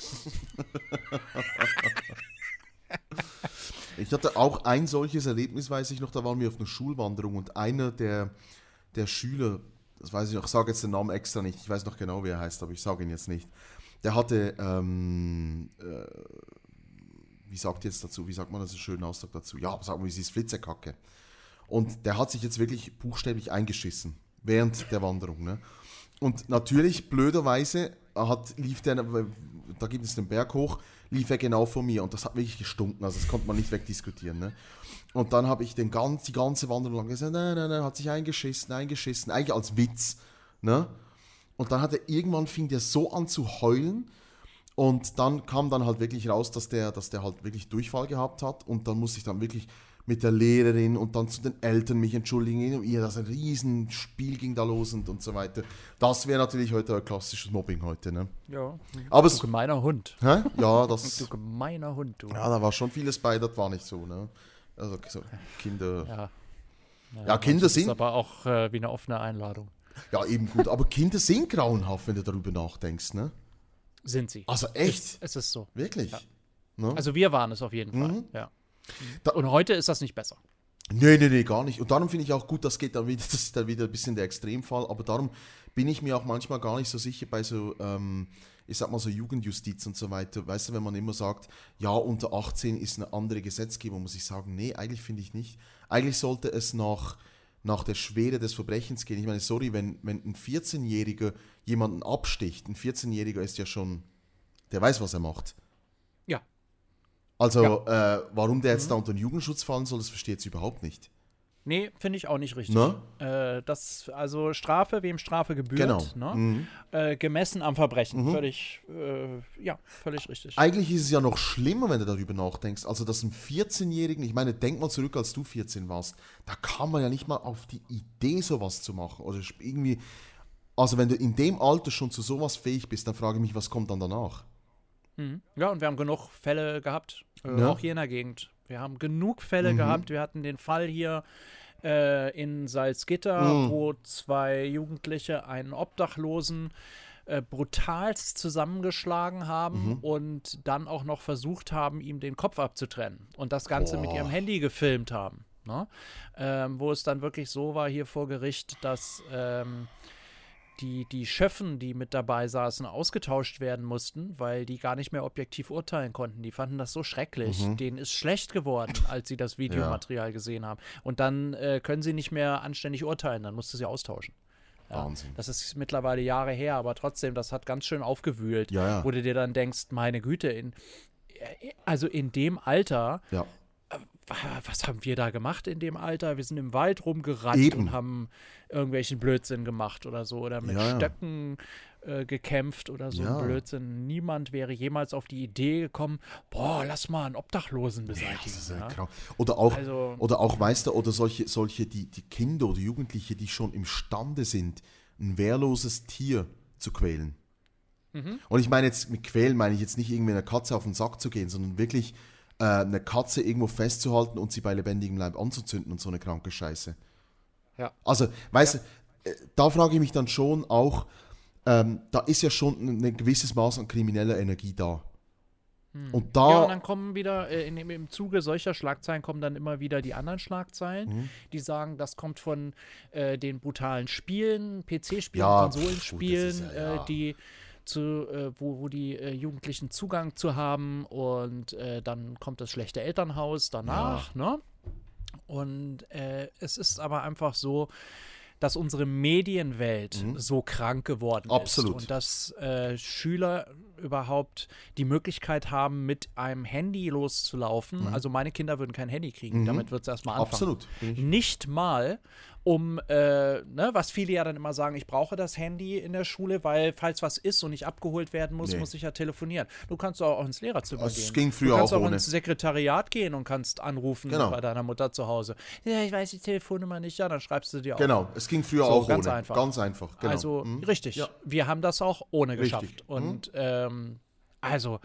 Ich hatte auch ein solches Erlebnis, weiß ich noch, da waren wir auf einer Schulwanderung und einer der, der Schüler, das weiß ich noch, ich sage jetzt den Namen extra nicht, ich weiß noch genau, wie er heißt, aber ich sage ihn jetzt nicht, der hatte, ähm, äh, wie sagt ihr jetzt dazu, wie sagt man das, einen schönen Ausdruck dazu? Ja, sagen wir, wie sie ist, Flitzekacke. Und der hat sich jetzt wirklich buchstäblich eingeschissen, während der Wanderung, ne? Und natürlich, blöderweise, hat, lief der, da gibt es den Berg hoch, lief er genau vor mir und das hat wirklich gestunken, also das konnte man nicht wegdiskutieren. Ne? Und dann habe ich den ganz, die ganze Wanderung lang gesagt, nein, nein, nein, hat sich eingeschissen, eingeschissen, eigentlich als Witz. Ne? Und dann hat er, irgendwann fing der so an zu heulen und dann kam dann halt wirklich raus, dass der, dass der halt wirklich Durchfall gehabt hat und dann musste ich dann wirklich mit der Lehrerin und dann zu den Eltern mich entschuldigen und ihr, das ein Riesenspiel ging da los und, und so weiter. Das wäre natürlich heute ein klassisches Mobbing heute, ne? Ja. Aber Du es, gemeiner Hund. hä? Ja, das, Du gemeiner Hund, du. ja, da war schon vieles bei, das war nicht so, ne? Also so Kinder, Ja, Ja, Kinder das sind- ist aber auch äh, wie eine offene Einladung. ja eben gut, aber Kinder sind grauenhaft, wenn du darüber nachdenkst, ne? Sind sie. Also echt, Es ist so. wirklich. Ja. Ne? Also wir waren es auf jeden Fall, Mhm. ja. Da- Und heute ist das nicht besser. Nee, nee, nee, gar nicht. Und darum finde ich auch gut, das geht dann wieder, das ist dann wieder ein bisschen der Extremfall, aber darum bin ich mir auch manchmal gar nicht so sicher bei so, ähm, ich sag mal so Jugendjustiz und so weiter. Weißt du, wenn man immer sagt, ja, unter achtzehn ist eine andere Gesetzgebung, muss ich sagen, nee, eigentlich finde ich nicht. Eigentlich sollte es nach, nach der Schwere des Verbrechens gehen. Ich meine, sorry, wenn, wenn ein vierzehnjähriger jemanden absticht, ein vierzehnjähriger ist ja schon, der weiß, was er macht. Ja. Also, äh, warum der jetzt da unter den Jugendschutz fallen soll, das verstehe ich jetzt überhaupt nicht. Nee, finde ich auch nicht richtig. Ne? Äh, das, also Strafe, wem Strafe gebührt, Genau. ne? Mhm. äh, gemessen am Verbrechen. Mhm. Völlig, äh, ja, völlig richtig. Eigentlich ist es ja noch schlimmer, wenn du darüber nachdenkst. Also, dass ein vierzehnjährigen, ich meine, denk mal zurück, als du vierzehn warst, da kam man ja nicht mal auf die Idee, sowas zu machen. Oder irgendwie, also wenn du in dem Alter schon zu sowas fähig bist, dann frage ich mich, was kommt dann danach? Mhm. Ja, und wir haben genug Fälle gehabt, äh, Ja. auch hier in der Gegend. Wir haben genug Fälle Mhm. gehabt. Wir hatten den Fall hier äh, in Salzgitter, Mhm. wo zwei Jugendliche einen Obdachlosen äh, brutalst zusammengeschlagen haben Mhm. und dann auch noch versucht haben, ihm den Kopf abzutrennen und das Ganze mit Boah. ihrem Handy gefilmt haben. Ne? Ähm, wo es dann wirklich so war hier vor Gericht, dass ähm, die, die Schöffen, die mit dabei saßen, ausgetauscht werden mussten, weil die gar nicht mehr objektiv urteilen konnten. Die fanden das so schrecklich. Mhm. Denen ist schlecht geworden, als sie das Videomaterial gesehen haben. Und dann äh, können sie nicht mehr anständig urteilen, dann musste sie austauschen. Ja, Wahnsinn. das ist mittlerweile Jahre her, aber trotzdem, das hat ganz schön aufgewühlt, Ja, ja. wo du dir dann denkst, meine Güte, in, also in dem Alter, Ja. was haben wir da gemacht in dem Alter? Wir sind im Wald rumgerannt Eben. und haben irgendwelchen Blödsinn gemacht oder so oder mit Ja, ja. Stöcken äh, gekämpft oder so Ja. ein Blödsinn. Niemand wäre jemals auf die Idee gekommen, boah, lass mal einen Obdachlosen Ja, beseitigen. das ist ja ja? krass. Oder auch, Also- oder auch, weißt du, oder solche, solche die, die Kinder oder Jugendliche, die schon imstande sind, ein wehrloses Tier zu quälen. Mhm. Und ich meine jetzt, mit quälen meine ich jetzt nicht irgendwie einer Katze auf den Sack zu gehen, sondern wirklich äh, eine Katze irgendwo festzuhalten und sie bei lebendigem Leib anzuzünden und so eine kranke Scheiße. Ja. Also, weißt du, äh, da frage ich mich dann schon auch, ähm, da ist ja schon ein, ein gewisses Maß an krimineller Energie da. Und da, Ja, und dann kommen wieder, äh, in, dem- im Zuge solcher Schlagzeilen kommen dann immer wieder die anderen Schlagzeilen, Mhm. die sagen, das kommt von äh, den brutalen Spielen, P C-Spielen, Ja, Konsolenspielen, pf, gut, das ist ja- ja. Äh, die zu, äh, wo, wo die äh, Jugendlichen Zugang zu haben und äh, dann kommt das schlechte Elternhaus danach, ne? Und äh, es ist aber einfach so, dass unsere Medienwelt so krank geworden Mhm. Absolut. ist und dass äh, Schüler überhaupt die Möglichkeit haben, mit einem Handy loszulaufen. Mhm. Also meine Kinder würden kein Handy kriegen. Mhm. Damit wird es erstmal anfangen. Absolut. Nicht mal, um, äh, ne, was viele ja dann immer sagen, ich brauche das Handy in der Schule, weil falls was ist und ich abgeholt werden muss, nee. muss ich ja telefonieren. Du kannst auch ins Lehrerzimmer das gehen. Das ging früher du kannst auch auch ohne. ins Sekretariat gehen und kannst anrufen genau. bei deiner Mutter zu Hause. Ja, ich weiß die Telefonnummer nicht, ja, dann schreibst du dir auch. Genau, es ging früher so, auch ganz ohne. Einfach. Ganz einfach. Genau. Also, mhm. richtig. Ja. Wir haben das auch ohne richtig. geschafft. Und, mhm. ähm, also,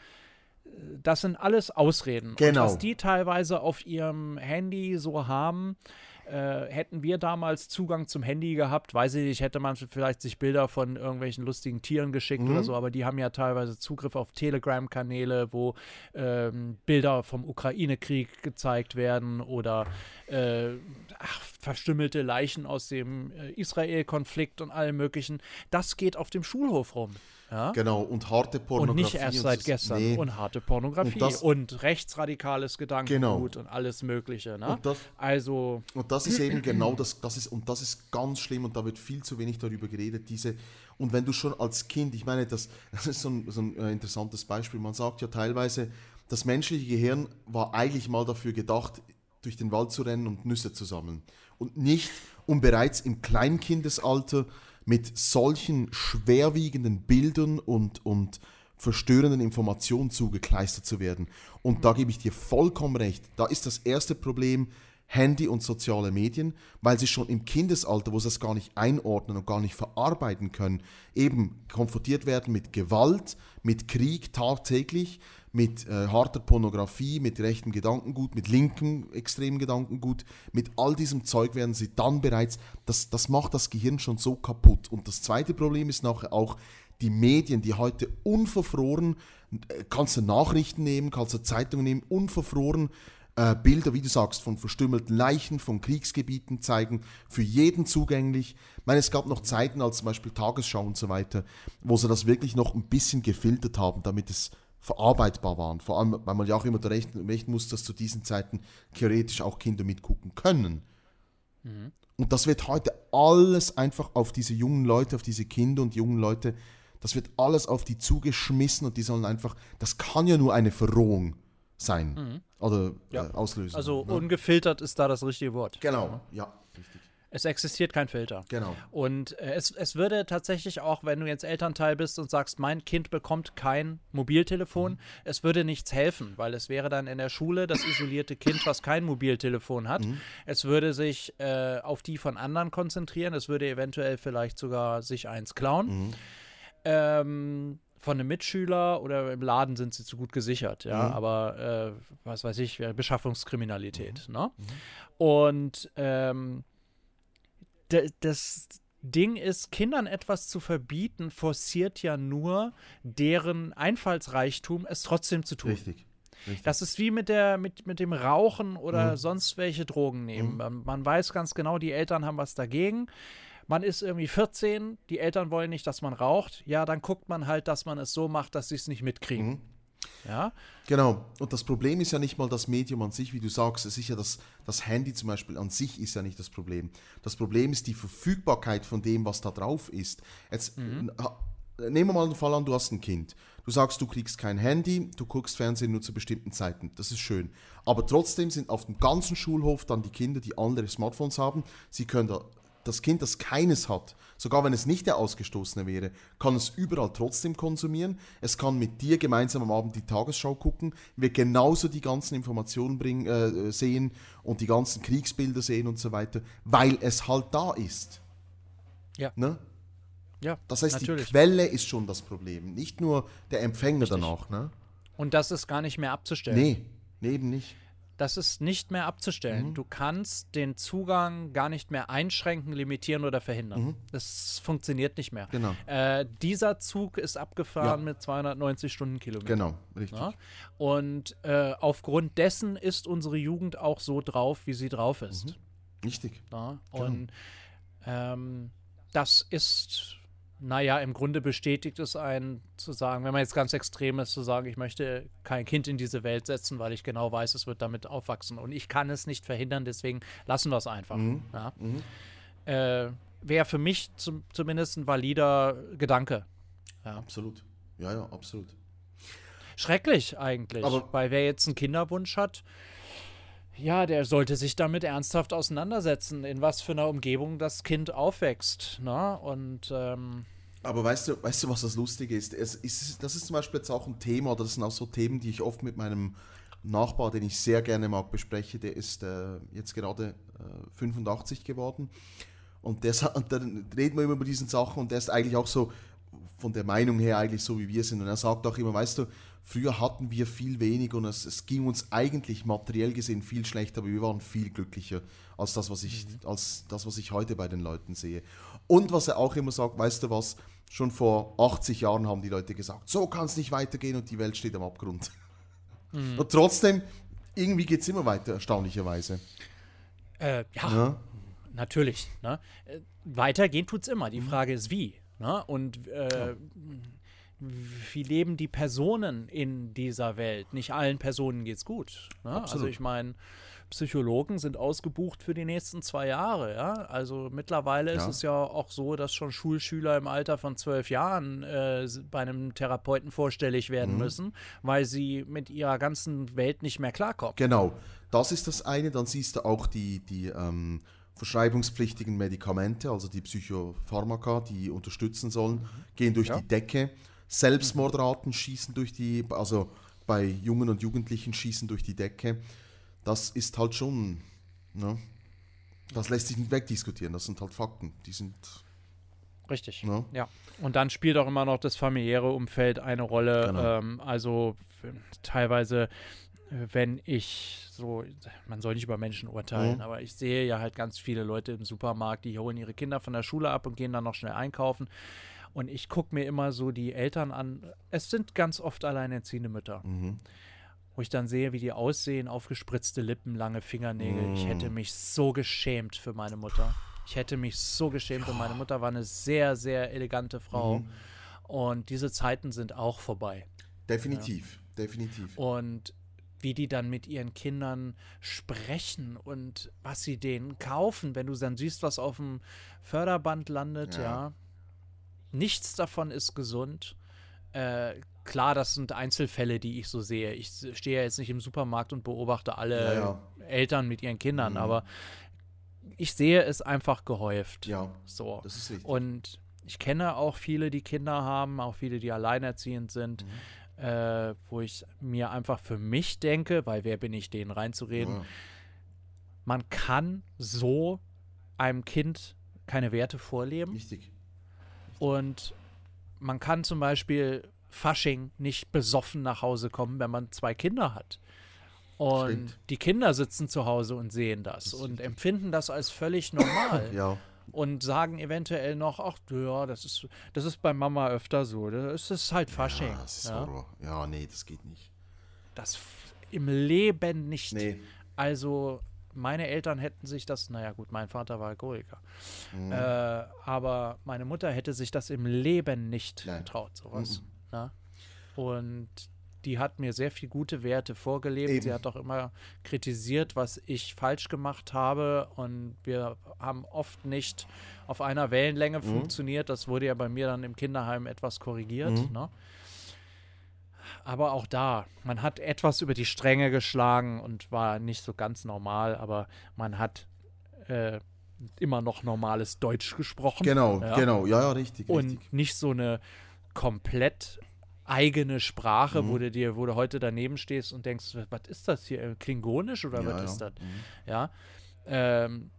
das sind alles Ausreden. Genau. Und was die teilweise auf ihrem Handy so haben, äh, hätten wir damals Zugang zum Handy gehabt, weiß ich nicht, hätte man vielleicht sich Bilder von irgendwelchen lustigen Tieren geschickt mhm. oder so, aber die haben ja teilweise Zugriff auf Telegram-Kanäle, wo ähm, Bilder vom Ukraine-Krieg gezeigt werden oder äh, ach, verstümmelte Leichen aus dem äh, Israel-Konflikt und allem möglichen. Das geht auf dem Schulhof rum. Ja? Genau, und harte Pornografie. Und nicht erst seit gestern. Nee. Und harte Pornografie. Und, das, und rechtsradikales Gedankengut genau. und alles Mögliche. Ne? Und das, also. Und das ist eben genau das, das ist, und das ist ganz schlimm und da wird viel zu wenig darüber geredet. Diese, und wenn du schon als Kind, ich meine, das, das ist so ein, so ein äh, interessantes Beispiel, man sagt ja teilweise, das menschliche Gehirn war eigentlich mal dafür gedacht, durch den Wald zu rennen und Nüsse zu sammeln. Und nicht, um bereits im Kleinkindesalter mit solchen schwerwiegenden Bildern und, und verstörenden Informationen zugekleistert zu werden. Und da gebe ich dir vollkommen recht. Da ist das erste Problem Handy und soziale Medien, weil sie schon im Kindesalter, wo sie das gar nicht einordnen und gar nicht verarbeiten können, eben konfrontiert werden mit Gewalt, mit Krieg tagtäglich, mit äh, harter Pornografie, mit rechtem Gedankengut, mit linkem extremen Gedankengut, mit all diesem Zeug werden sie dann bereits, das, das macht das Gehirn schon so kaputt. Und das zweite Problem ist nachher auch die Medien, die heute unverfroren, äh, kannst du Nachrichten nehmen, kannst du Zeitungen nehmen, unverfroren äh, Bilder, wie du sagst, von verstümmelten Leichen, von Kriegsgebieten zeigen, für jeden zugänglich. Ich meine, es gab noch Zeiten, als zum Beispiel Tagesschau und so weiter, wo sie das wirklich noch ein bisschen gefiltert haben, damit es verarbeitbar waren. Vor allem, weil man ja auch immer rechnen, rechnen muss, dass zu diesen Zeiten theoretisch auch Kinder mitgucken können. Mhm. Und das wird heute alles einfach auf diese jungen Leute, auf diese Kinder und jungen Leute, das wird alles auf die zugeschmissen und die sollen einfach, das kann ja nur eine Verrohung sein. Mhm. Oder ja. äh, auslösen. Also ne? Ungefiltert ist da das richtige Wort. Genau, ja, ja richtig. Es existiert kein Filter. Genau. Und äh, es, es würde tatsächlich auch, wenn du jetzt Elternteil bist und sagst, mein Kind bekommt kein Mobiltelefon, mhm. es würde nichts helfen, weil es wäre dann in der Schule das isolierte Kind, was kein Mobiltelefon hat. Mhm. Es würde sich äh, auf die von anderen konzentrieren, es würde eventuell vielleicht sogar sich eins klauen. Mhm. Ähm, von einem Mitschüler oder im Laden sind sie zu gut gesichert, ja, mhm. aber äh, was weiß ich, Beschaffungskriminalität, mhm. ne? Mhm. Und ähm, das Ding ist, Kindern etwas zu verbieten, forciert ja nur deren Einfallsreichtum, es trotzdem zu tun. Richtig. Richtig. Das ist wie mit, der, mit, mit dem Rauchen oder mhm. sonst welche Drogen nehmen. Mhm. Man weiß ganz genau, die Eltern haben was dagegen. Man ist irgendwie vierzehn, die Eltern wollen nicht, dass man raucht. Ja, dann guckt man halt, dass man es so macht, dass sie es nicht mitkriegen. Mhm. Ja? Genau. Und das Problem ist ja nicht mal das Medium an sich, wie du sagst. Es ist ja das, das Handy zum Beispiel an sich ist ja nicht das Problem. Das Problem ist die Verfügbarkeit von dem, was da drauf ist. Jetzt mhm. nehmen wir mal den Fall an, du hast ein Kind. Du sagst, du kriegst kein Handy, du guckst Fernsehen nur zu bestimmten Zeiten. Das ist schön. Aber trotzdem sind auf dem ganzen Schulhof dann die Kinder, die andere Smartphones haben. Sie können da Das Kind, das keines hat, sogar wenn es nicht der Ausgestoßene wäre, kann es überall trotzdem konsumieren. Es kann mit dir gemeinsam am Abend die Tagesschau gucken, wird genauso die ganzen Informationen bringen, äh, sehen und die ganzen Kriegsbilder sehen und so weiter, weil es halt da ist. Ja. Ne? Ja, das heißt, natürlich. Die Quelle ist schon das Problem, nicht nur der Empfänger Richtig. danach. Ne? Und das ist gar nicht mehr abzustellen. Nee, nee eben nicht. Das ist nicht mehr abzustellen. Mhm. Du kannst den Zugang gar nicht mehr einschränken, limitieren oder verhindern. Mhm. Das funktioniert nicht mehr. Genau. Äh, dieser Zug ist abgefahren ja. mit zweihundertneunzig Stundenkilometern. Genau, richtig. Ja? Und äh, aufgrund dessen ist unsere Jugend auch so drauf, wie sie drauf ist. Mhm. Richtig. Ja? Und ähm, das ist... Naja, im Grunde bestätigt es einen zu sagen, wenn man jetzt ganz extrem ist, zu sagen, ich möchte kein Kind in diese Welt setzen, weil ich genau weiß, es wird damit aufwachsen. Und ich kann es nicht verhindern, deswegen lassen wir es einfach. Mhm. Ja. Mhm. Äh, wäre für mich zum, zumindest ein valider Gedanke. Ja. Absolut. Ja, ja, absolut. schrecklich eigentlich. Aber weil wer jetzt einen Kinderwunsch hat, ja, der sollte sich damit ernsthaft auseinandersetzen, in was für einer Umgebung das Kind aufwächst. Ne? Und ähm, Aber weißt du, weißt du, was das Lustige ist? Es ist? Das ist zum Beispiel jetzt auch ein Thema, oder das sind auch so Themen, die ich oft mit meinem Nachbar, den ich sehr gerne mag, bespreche. Der ist äh, jetzt gerade äh, fünfundachtzig geworden. Und, der, und dann reden wir immer über diesen Sachen und der ist eigentlich auch so von der Meinung her eigentlich so, wie wir sind. Und er sagt auch immer, weißt du, früher hatten wir viel weniger und es, es ging uns eigentlich materiell gesehen viel schlechter, aber wir waren viel glücklicher als das, was ich, mhm. als das, was ich heute bei den Leuten sehe. Und was er auch immer sagt, weißt du was, schon vor achtzig Jahren haben die Leute gesagt, so kann es nicht weitergehen und die Welt steht am Abgrund. Mhm. Und trotzdem, irgendwie geht es immer weiter, erstaunlicherweise. Äh, ja, ja, natürlich. Ne? Weitergehen tut es immer. Die Frage ist, wie. Ne? Und äh, ja. wie leben die Personen in dieser Welt? Nicht allen Personen geht es gut. Ne? Also ich meine, Psychologen sind ausgebucht für die nächsten zwei Jahre. Ja? Also mittlerweile ja. ist es ja auch so, dass schon Schulschüler im Alter von zwölf Jahren äh, bei einem Therapeuten vorstellig werden mhm. müssen, weil sie mit ihrer ganzen Welt nicht mehr klarkommen. Genau, das ist das eine. Dann siehst du auch die, die ähm, verschreibungspflichtigen Medikamente, also die Psychopharmaka, die unterstützen sollen, mhm. gehen durch ja. die Decke. Selbstmordraten schießen durch die, also bei Jungen und Jugendlichen schießen durch die Decke. Das ist halt schon, ne? Das lässt sich nicht wegdiskutieren, das sind halt Fakten, die sind... Richtig, ne? Ja. Und dann spielt auch immer noch das familiäre Umfeld eine Rolle, genau. ähm, also teilweise, wenn ich so, man soll nicht über Menschen urteilen, mhm. aber ich sehe ja halt ganz viele Leute im Supermarkt, die holen ihre Kinder von der Schule ab und gehen dann noch schnell einkaufen. Und ich gucke mir immer so die Eltern an. Es sind ganz oft alleinerziehende Mütter. Mhm. Wo ich dann sehe, wie die aussehen, aufgespritzte Lippen, lange Fingernägel. Mhm. Ich hätte mich so geschämt für meine Mutter. Ich hätte mich so geschämt und meine Mutter war eine sehr, sehr elegante Frau. Mhm. Und diese Zeiten sind auch vorbei. Definitiv, ja. definitiv. Und wie die dann mit ihren Kindern sprechen und was sie denen kaufen, wenn du dann siehst, was auf dem Förderband landet, ja. ja. Nichts davon ist gesund. Äh, klar, das sind Einzelfälle, die ich so sehe. Ich stehe ja jetzt nicht im Supermarkt und beobachte alle ja, ja. Eltern mit ihren Kindern, mhm. aber ich sehe es einfach gehäuft. Ja, so. Das ist richtig. Und ich kenne auch viele, die Kinder haben, auch viele, die alleinerziehend sind, mhm. äh, wo ich mir einfach für mich denke, weil wer bin ich, denen reinzureden, ja. man kann so einem Kind keine Werte vorleben. Richtig. Und man kann zum Beispiel Fasching nicht besoffen nach Hause kommen, wenn man zwei Kinder hat. Und Stimmt. die Kinder sitzen zu Hause und sehen das, das und richtig. empfinden das als völlig normal. ja. Und sagen eventuell noch, ach ja, das ist, das ist bei Mama öfter so. Das ist halt Fasching. Ja, das ist ja? Horror. Ja, nee, das geht nicht. Das f- im Leben nicht. Nee. Also meine Eltern hätten sich das, naja gut, mein Vater war Alkoholiker, mhm. äh, aber meine Mutter hätte sich das im Leben nicht Nein. getraut, sowas. Mhm. Na? Und die hat mir sehr viel gute Werte vorgelebt. Eben. Sie hat auch immer kritisiert, was ich falsch gemacht habe, und wir haben oft nicht auf einer Wellenlänge mhm. funktioniert. Das wurde ja bei mir dann im Kinderheim etwas korrigiert, mhm. ne? Aber auch da, man hat etwas über die Stränge geschlagen und war nicht so ganz normal, aber man hat äh, immer noch normales Deutsch gesprochen. Genau, ja. genau, ja, ja, richtig. Und richtig. nicht so eine komplett eigene Sprache, mhm. wo du dir, wo du heute daneben stehst und denkst, was ist das hier? Klingonisch oder ja, was ja. ist das? Mhm. Ja. Ähm,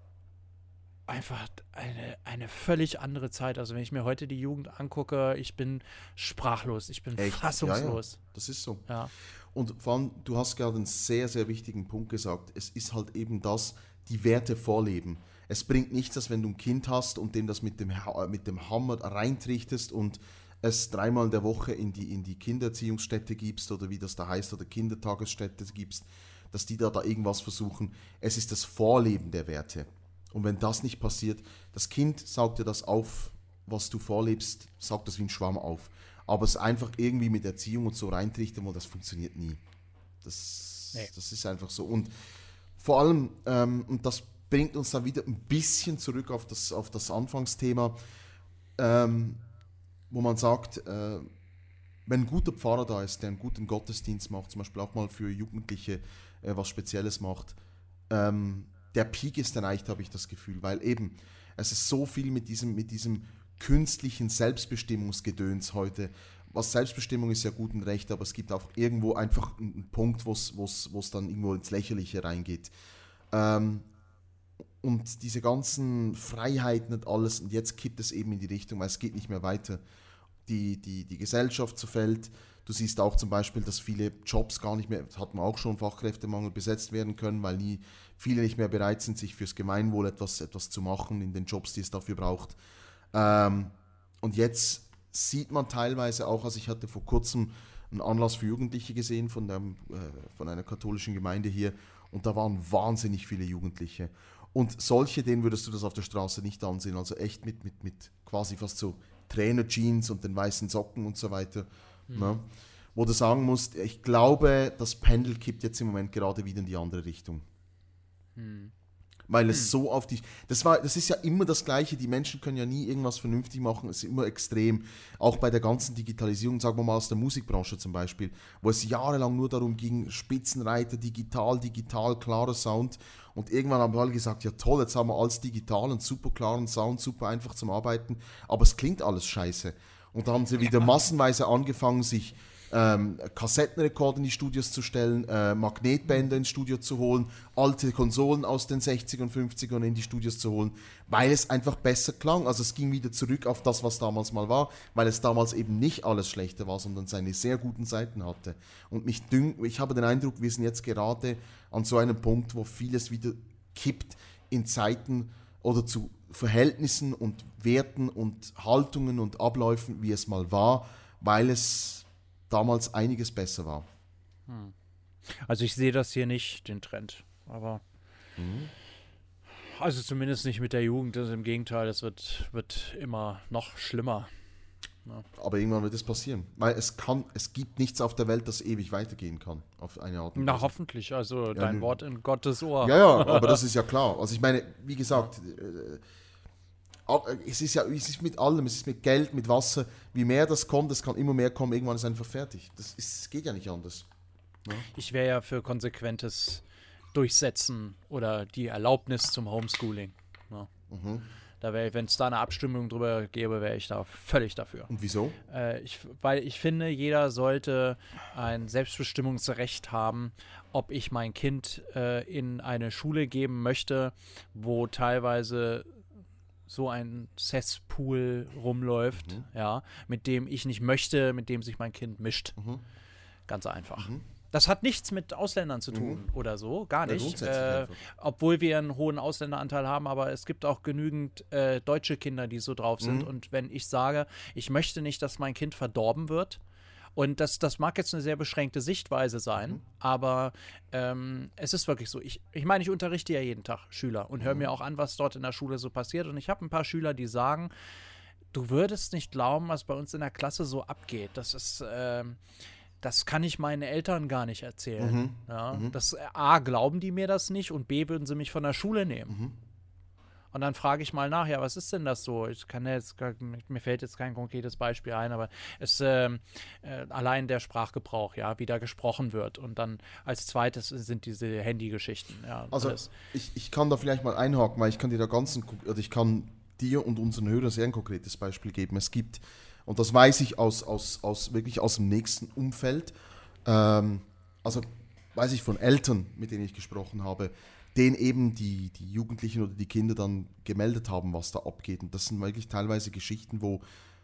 einfach eine, eine völlig andere Zeit. Also wenn ich mir heute die Jugend angucke, ich bin sprachlos, ich bin Echt? fassungslos. Ja, ja. Das ist so. Ja. Und vor allem, du hast gerade einen sehr, sehr wichtigen Punkt gesagt. Es ist halt eben das, die Werte vorleben. Es bringt nichts, dass wenn du ein Kind hast und dem das mit dem, mit dem Hammer reintrichtest und es dreimal in der Woche in die, in die Kindererziehungsstätte gibst oder wie das da heißt, oder Kindertagesstätte gibst, dass die da, da irgendwas versuchen. Es ist das Vorleben der Werte. Und wenn das nicht passiert, das Kind saugt dir das auf, was du vorlebst, saugt das wie ein Schwamm auf. Aber es einfach irgendwie mit Erziehung und so reintrichtern, das funktioniert nie. Das, nee. das ist einfach so. Und vor allem, ähm, und das bringt uns dann wieder ein bisschen zurück auf das, auf das Anfangsthema, ähm, wo man sagt, äh, wenn ein guter Pfarrer da ist, der einen guten Gottesdienst macht, zum Beispiel auch mal für Jugendliche äh, was Spezielles macht, ähm, der Peak ist erreicht, habe ich das Gefühl, weil eben, es ist so viel mit diesem, mit diesem künstlichen Selbstbestimmungsgedöns heute. Was Selbstbestimmung ist ja gut und recht, aber es gibt auch irgendwo einfach einen Punkt, wo es dann irgendwo ins Lächerliche reingeht. Ähm, und diese ganzen Freiheiten und alles, und jetzt kippt es eben in die Richtung, weil es geht nicht mehr weiter. Die, die, die Gesellschaft zerfällt. Du siehst auch zum Beispiel, dass viele Jobs gar nicht mehr, das hat man auch schon, Fachkräftemangel, besetzt werden können, weil nie, viele nicht mehr bereit sind, sich fürs Gemeinwohl etwas, etwas zu machen in den Jobs, die es dafür braucht. Ähm, und jetzt sieht man teilweise auch, also ich hatte vor kurzem einen Anlass für Jugendliche gesehen von, der, äh, von einer katholischen Gemeinde hier, und da waren wahnsinnig viele Jugendliche. Und solche, denen würdest du das auf der Straße nicht ansehen, also echt mit, mit, mit quasi fast so Trainer-Jeans und den weißen Socken und so weiter. Mhm. Ne? Wo du sagen musst, ich glaube, das Pendel kippt jetzt im Moment gerade wieder in die andere Richtung. Mhm. Weil es mhm. so auf die... Das, war, das ist ja immer das Gleiche, die Menschen können ja nie irgendwas vernünftig machen, es ist immer extrem. Auch bei der ganzen Digitalisierung, sagen wir mal aus der Musikbranche zum Beispiel, wo es jahrelang nur darum ging, Spitzenreiter, digital, digital, klarer Sound. Und irgendwann haben wir alle gesagt, ja toll, jetzt haben wir alles digital und super klaren Sound, super einfach zum Arbeiten, aber es klingt alles scheiße. Und da haben sie wieder massenweise angefangen, sich ähm, Kassettenrekorder in die Studios zu stellen, äh, Magnetbänder ins Studio zu holen, alte Konsolen aus den sechzigern und fünfzigern in die Studios zu holen, weil es einfach besser klang. Also es ging wieder zurück auf das, was damals mal war, weil es damals eben nicht alles Schlechte war, sondern seine sehr guten Seiten hatte. Und mich dünkt, ich habe den Eindruck, wir sind jetzt gerade an so einem Punkt, wo vieles wieder kippt in Zeiten oder zu Verhältnissen und Werten und Haltungen und Abläufen, wie es mal war, weil es damals einiges besser war. Hm. Also ich sehe das hier nicht, den Trend, aber mhm. also zumindest nicht mit der Jugend, also im Gegenteil, es wird, wird immer noch schlimmer. Ja. Aber irgendwann wird es passieren, weil es kann, es gibt nichts auf der Welt, das ewig weitergehen kann, auf eine Art und Weise. Na hoffentlich, also ja, dein nö. Wort in Gottes Ohr. Ja, ja, aber das ist ja klar. Also ich meine, wie gesagt, äh, es ist ja es ist mit allem, es ist mit Geld, mit Wasser, wie mehr das kommt, es kann immer mehr kommen, irgendwann ist es einfach fertig. Das, ist, das geht ja nicht anders. Ja? Ich wäre ja für konsequentes Durchsetzen oder die Erlaubnis zum Homeschooling. Ja. Mhm. Da wäre, wenn es da eine Abstimmung drüber gäbe, wäre ich da völlig dafür. Und wieso? Äh, ich, weil ich finde, jeder sollte ein Selbstbestimmungsrecht haben, ob ich mein Kind äh, in eine Schule geben möchte, wo teilweise so ein Cesspool rumläuft, mhm. ja, mit dem ich nicht möchte, mit dem sich mein Kind mischt. Mhm. Ganz einfach. Mhm. Das hat nichts mit Ausländern zu tun mhm. oder so, gar nicht. Ja, äh, obwohl wir einen hohen Ausländeranteil haben, aber es gibt auch genügend äh, deutsche Kinder, die so drauf sind. Mhm. Und wenn ich sage, ich möchte nicht, dass mein Kind verdorben wird, und das, das mag jetzt eine sehr beschränkte Sichtweise sein, mhm. aber ähm, es ist wirklich so. Ich, ich meine, ich unterrichte ja jeden Tag Schüler und höre mhm. mir auch an, was dort in der Schule so passiert. Und ich habe ein paar Schüler, die sagen, du würdest nicht glauben, was bei uns in der Klasse so abgeht. Das ist, ähm, das kann ich meinen Eltern gar nicht erzählen. Mhm. Ja, mhm. Das, A, glauben die mir das nicht und B, würden sie mich von der Schule nehmen. Mhm. Und dann frage ich mal nach, ja, was ist denn das so? Ich kann jetzt, mir fällt jetzt kein konkretes Beispiel ein, aber es ähm, äh, allein der Sprachgebrauch, ja, wie da gesprochen wird. Und dann als zweites sind diese Handygeschichten. Ja, also ich, ich kann da vielleicht mal einhaken, weil ich kann dir da ganz, also ich kann dir und unseren Hörern sehr ein konkretes Beispiel geben. Es gibt, und das weiß ich aus, aus, aus wirklich aus dem nächsten Umfeld, ähm, also weiß ich von Eltern, mit denen ich gesprochen habe, denen eben die, die Jugendlichen oder die Kinder dann gemeldet haben, was da abgeht. Und das sind wirklich teilweise Geschichten, wo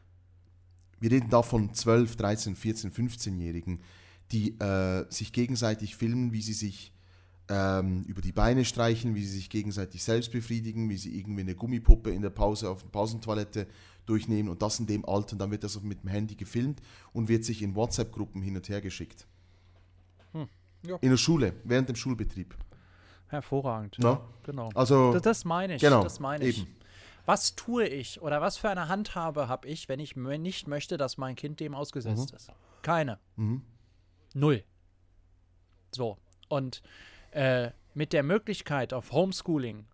wir reden da von zwölf, dreizehn, vierzehn, fünfzehnjährigen, die äh, sich gegenseitig filmen, wie sie sich ähm, über die Beine streichen, wie sie sich gegenseitig selbst befriedigen, wie sie irgendwie eine Gummipuppe in der Pause auf der Pausentoilette durchnehmen und das in dem Alter. Und dann wird das mit dem Handy gefilmt und wird sich in WhatsApp-Gruppen hin und her geschickt. Hm, ja. In der Schule, während dem Schulbetrieb. Hervorragend. No? Genau. Also, das, das meine ich. Genau, das meine ich. Eben. Was tue ich oder was für eine Handhabe habe ich, wenn ich m- nicht möchte, dass mein Kind dem ausgesetzt mhm. ist? Keine. Mhm. Null. So. Und äh, mit der Möglichkeit auf Homeschooling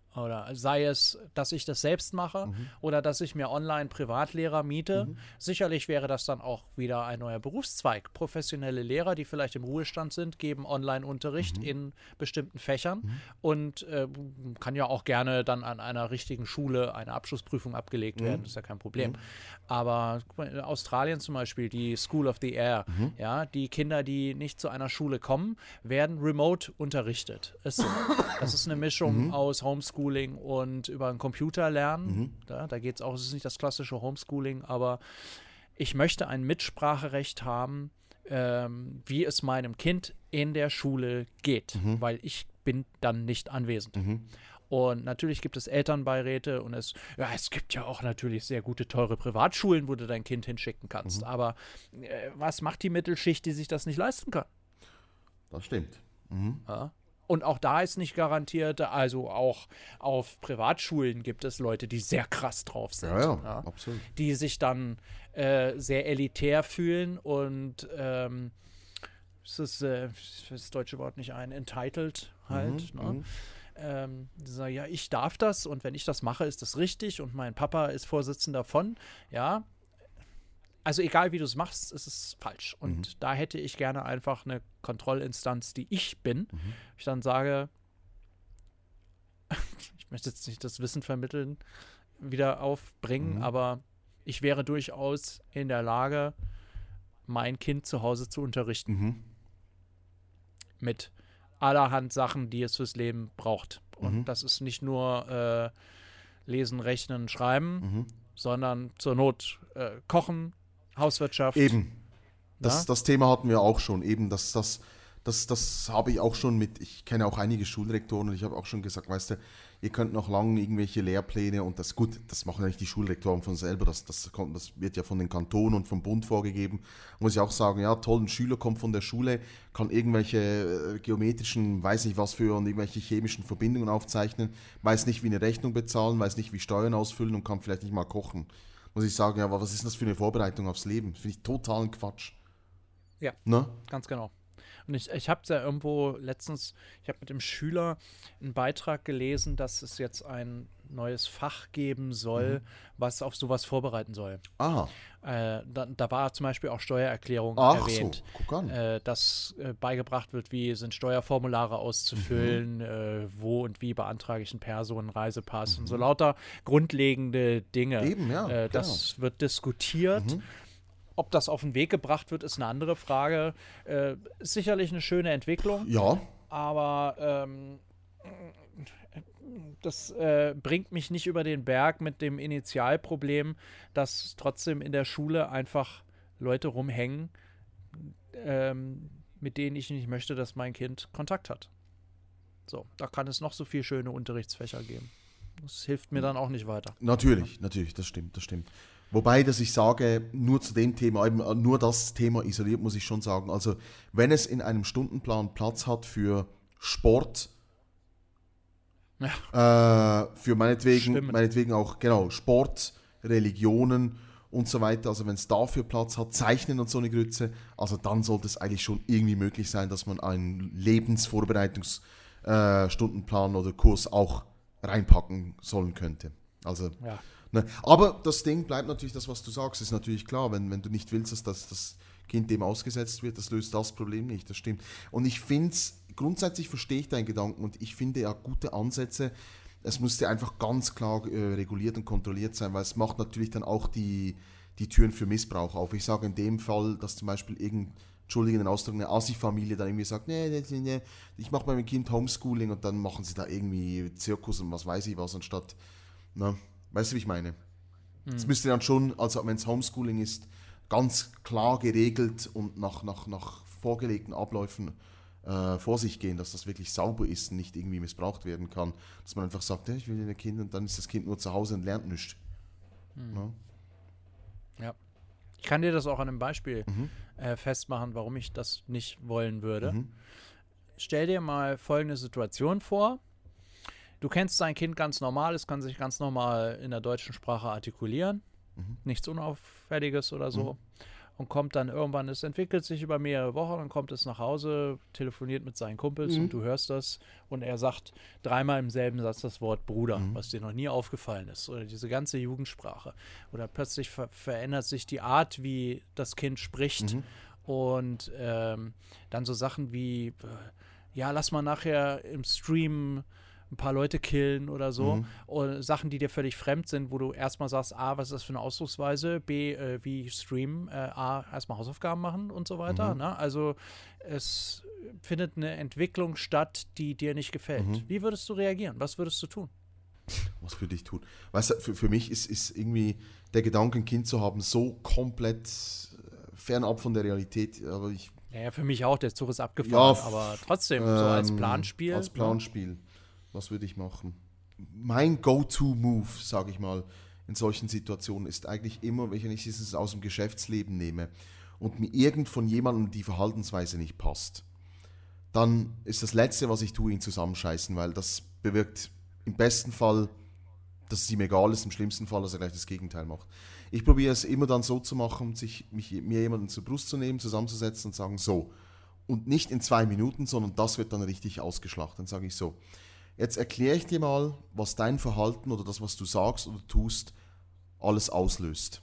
Oder sei es, dass ich das selbst mache mhm. oder dass ich mir online Privatlehrer miete. Mhm. Sicherlich wäre das dann auch wieder ein neuer Berufszweig. Professionelle Lehrer, die vielleicht im Ruhestand sind, geben Online-Unterricht mhm. in bestimmten Fächern mhm. und äh, kann ja auch gerne dann an einer richtigen Schule eine Abschlussprüfung abgelegt werden. Mhm. Das ist ja kein Problem. Mhm. Aber in Australien zum Beispiel, die School of the Air, mhm. ja, die Kinder, die nicht zu einer Schule kommen, werden remote unterrichtet. Ist so. Das ist eine Mischung mhm. aus Homeschooling und über einen Computer lernen. Mhm. Da, da geht es auch, es ist nicht das klassische Homeschooling, aber ich möchte ein Mitspracherecht haben, ähm, wie es meinem Kind in der Schule geht, mhm. weil ich bin dann nicht anwesend. Mhm. Und natürlich gibt es Elternbeiräte und es, ja, es gibt ja auch natürlich sehr gute, teure Privatschulen, wo du dein Kind hinschicken kannst. Mhm. Aber äh, was macht die Mittelschicht, die sich das nicht leisten kann? Das stimmt. Mhm. Ja. Und auch da ist nicht garantiert, also auch auf Privatschulen gibt es Leute, die sehr krass drauf sind. Ja, ja, ja, absolut. Die sich dann äh, sehr elitär fühlen und ähm, das ist äh, das deutsche Wort nicht ein, entitled halt. Mhm, ne? mhm. Ähm, die sagen, ja, ich darf das und wenn ich das mache, ist das richtig und mein Papa ist Vorsitzender von, ja. Also egal, wie du es machst, ist es falsch. Und mhm. da hätte ich gerne einfach eine Kontrollinstanz, die ich bin. Mhm. Ich dann sage, ich möchte jetzt nicht das Wissen vermitteln, wieder aufbringen, mhm. aber ich wäre durchaus in der Lage, mein Kind zu Hause zu unterrichten. Mhm. Mit allerhand Sachen, die es fürs Leben braucht. Und mhm. das ist nicht nur äh, Lesen, Rechnen, Schreiben, mhm. sondern zur Not äh, Kochen, Hauswirtschaft. Eben. Das, das Thema hatten wir auch schon. Eben, das, das, das, das habe ich auch schon mit, ich kenne auch einige Schulrektoren und ich habe auch schon gesagt, weißt du, ihr könnt noch lange irgendwelche Lehrpläne und das, gut, das machen ja nicht die Schulrektoren von selber, das, das, kommt, das wird ja von den Kantonen und vom Bund vorgegeben. Muss ich auch sagen, ja, toll, ein Schüler kommt von der Schule, kann irgendwelche äh, geometrischen, weiß nicht was für und irgendwelche chemischen Verbindungen aufzeichnen, weiß nicht, wie eine Rechnung bezahlen, weiß nicht, wie Steuern ausfüllen und kann vielleicht nicht mal kochen. Muss ich sagen, ja, aber was ist das für eine Vorbereitung aufs Leben? Finde ich totalen Quatsch. Ja, ne? Ganz genau. Und ich, ich habe es ja irgendwo letztens, ich habe mit dem Schüler einen Beitrag gelesen, dass es jetzt ein neues Fach geben soll, mhm. was auf sowas vorbereiten soll. Aha. Äh, da, da war zum Beispiel auch Steuererklärung Ach erwähnt, so. Guck an. Äh, dass äh, beigebracht wird, wie sind Steuerformulare auszufüllen, mhm. äh, wo und wie beantrage ich einen Personen, Reisepass mhm. und so lauter grundlegende Dinge. Eben, ja. Äh, das genau. wird diskutiert. Mhm. Ob das auf den Weg gebracht wird, ist eine andere Frage. Äh, ist sicherlich eine schöne Entwicklung. Ja. Aber ähm, das äh, bringt mich nicht über den Berg mit dem Initialproblem, dass trotzdem in der Schule einfach Leute rumhängen, ähm, mit denen ich nicht möchte, dass mein Kind Kontakt hat. So, da kann es noch so viele schöne Unterrichtsfächer geben. Das hilft mir dann auch nicht weiter. Natürlich, natürlich, das stimmt, das stimmt. Wobei, dass ich sage, nur zu dem Thema, eben nur das Thema isoliert, muss ich schon sagen. Also, wenn es in einem Stundenplan Platz hat für Sport, ja. äh, für meinetwegen, meinetwegen auch, genau, Sport, Religionen und so weiter, also wenn es dafür Platz hat, Zeichnen und so eine Grütze, also dann sollte es eigentlich schon irgendwie möglich sein, dass man einen Lebensvorbereitungsstundenplan äh, oder Kurs auch reinpacken sollen könnte. Also, ja. ne. Aber das Ding bleibt natürlich, das, was du sagst, ist natürlich klar, wenn, wenn du nicht willst, dass das, das Kind dem ausgesetzt wird, das löst das Problem nicht, das stimmt. Und ich finde es, grundsätzlich verstehe ich deinen Gedanken und ich finde ja gute Ansätze, es müsste einfach ganz klar äh, reguliert und kontrolliert sein, weil es macht natürlich dann auch die, die Türen für Missbrauch auf. Ich sage in dem Fall, dass zum Beispiel irgendein, Entschuldigung den Ausdruck, eine Assi-Familie dann irgendwie sagt, nee, nee, nee, ich mache bei meinem Kind Homeschooling und dann machen sie da irgendwie Zirkus und was weiß ich was, anstatt, ne, weißt du, wie ich meine? Es hm. müsste dann schon, also wenn es Homeschooling ist, ganz klar geregelt und nach, nach, nach vorgelegten Abläufen äh, vor sich gehen, dass das wirklich sauber ist und nicht irgendwie missbraucht werden kann. Dass man einfach sagt, ja, ich will ein Kind und dann ist das Kind nur zu Hause und lernt nichts. Hm. Ja. ja. Ich kann dir das auch an einem Beispiel mhm. äh, festmachen, warum ich das nicht wollen würde. Mhm. Stell dir mal folgende Situation vor. Du kennst dein Kind ganz normal, es kann sich ganz normal in der deutschen Sprache artikulieren. Mhm. Nichts Unauffälliges oder so. Mhm. und kommt dann irgendwann, es entwickelt sich über mehrere Wochen, dann kommt es nach Hause, telefoniert mit seinen Kumpels Mhm. und du hörst das und er sagt dreimal im selben Satz das Wort Bruder, Mhm. was dir noch nie aufgefallen ist. Oder diese ganze Jugendsprache. Oder plötzlich ver verändert sich die Art, wie das Kind spricht. Mhm. Und ähm, dann so Sachen wie, äh, ja, lass mal nachher im Stream ein paar Leute killen oder so. Mhm. Und Sachen, die dir völlig fremd sind, wo du erstmal sagst, A, was ist das für eine Ausdrucksweise? B, äh, wie streamen? Äh, A, erstmal Hausaufgaben machen und so weiter. Mhm. Ne? Also es findet eine Entwicklung statt, die dir nicht gefällt. Mhm. Wie würdest du reagieren? Was würdest du tun? Was für dich tun? Weißt du, für, für mich ist, ist irgendwie der Gedanke, ein Kind zu haben, so komplett äh, fernab von der Realität. Aber ich, Naja, für mich auch, der Zug ist abgefahren, Ja, aber trotzdem, so als ähm, Planspiel. Als Ne? Planspiel. Was würde ich machen? Mein Go-To-Move, sage ich mal, in solchen Situationen ist eigentlich immer, wenn ich es aus dem Geschäftsleben nehme und mir irgend von jemandem die Verhaltensweise nicht passt, dann ist das Letzte, was ich tue, ihn zusammenscheißen, weil das bewirkt im besten Fall, dass es ihm egal ist, im schlimmsten Fall, dass er gleich das Gegenteil macht. Ich probiere es immer dann so zu machen, sich, mich, mir jemanden zur Brust zu nehmen, zusammenzusetzen und sagen, so. Und nicht in zwei Minuten, sondern das wird dann richtig ausgeschlachtet. Dann sage ich so, jetzt erkläre ich dir mal, was dein Verhalten oder das, was du sagst oder tust, alles auslöst.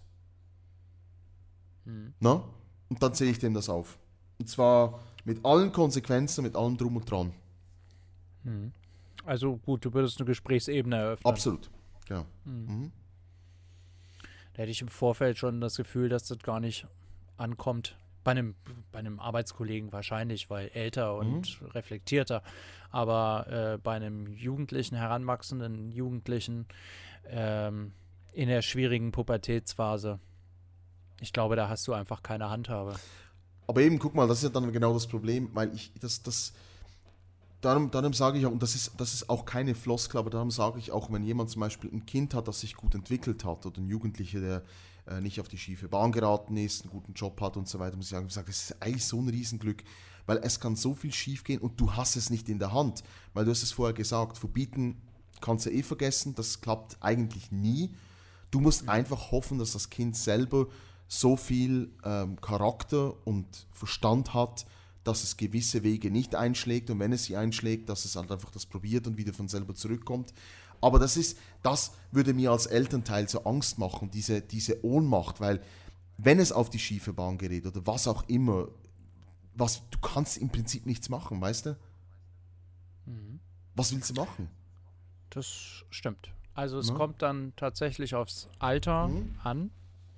Hm. Na? Und dann zähle ich dem das auf. Und zwar mit allen Konsequenzen, mit allem Drum und Dran. Hm. Also gut, du würdest eine Gesprächsebene eröffnen. Absolut. Ja. Hm. Mhm. Da hätte ich im Vorfeld schon das Gefühl, dass das gar nicht ankommt. Bei einem, bei einem Arbeitskollegen wahrscheinlich, weil älter und Mhm. reflektierter. Aber äh, bei einem Jugendlichen, heranwachsenden Jugendlichen ähm, in der schwierigen Pubertätsphase, ich glaube, da hast du einfach keine Handhabe. Aber eben, guck mal, das ist ja dann genau das Problem, weil ich das, das, darum, darum sage ich auch, und das ist, das ist auch keine Floskel, aber darum sage ich auch, wenn jemand zum Beispiel ein Kind hat, das sich gut entwickelt hat oder ein Jugendlicher, der äh, nicht auf die schiefe Bahn geraten ist, einen guten Job hat und so weiter, muss ich sagen, ich sage, das ist eigentlich so ein Riesenglück, weil es kann so viel schief gehen und du hast es nicht in der Hand, weil du hast es vorher gesagt, verbieten kannst du eh vergessen, das klappt eigentlich nie. Du musst einfach hoffen, dass das Kind selber so viel ähm, Charakter und Verstand hat, dass es gewisse Wege nicht einschlägt und wenn es sie einschlägt, dass es halt einfach das probiert und wieder von selber zurückkommt. Aber das ist, das würde mir als Elternteil so Angst machen, diese, diese Ohnmacht, weil wenn es auf die schiefe Bahn gerät oder was auch immer, was, du kannst im Prinzip nichts machen, weißt du? Mhm. Was willst du machen? Das stimmt. Also es Ne? kommt dann tatsächlich aufs Alter Mhm. an.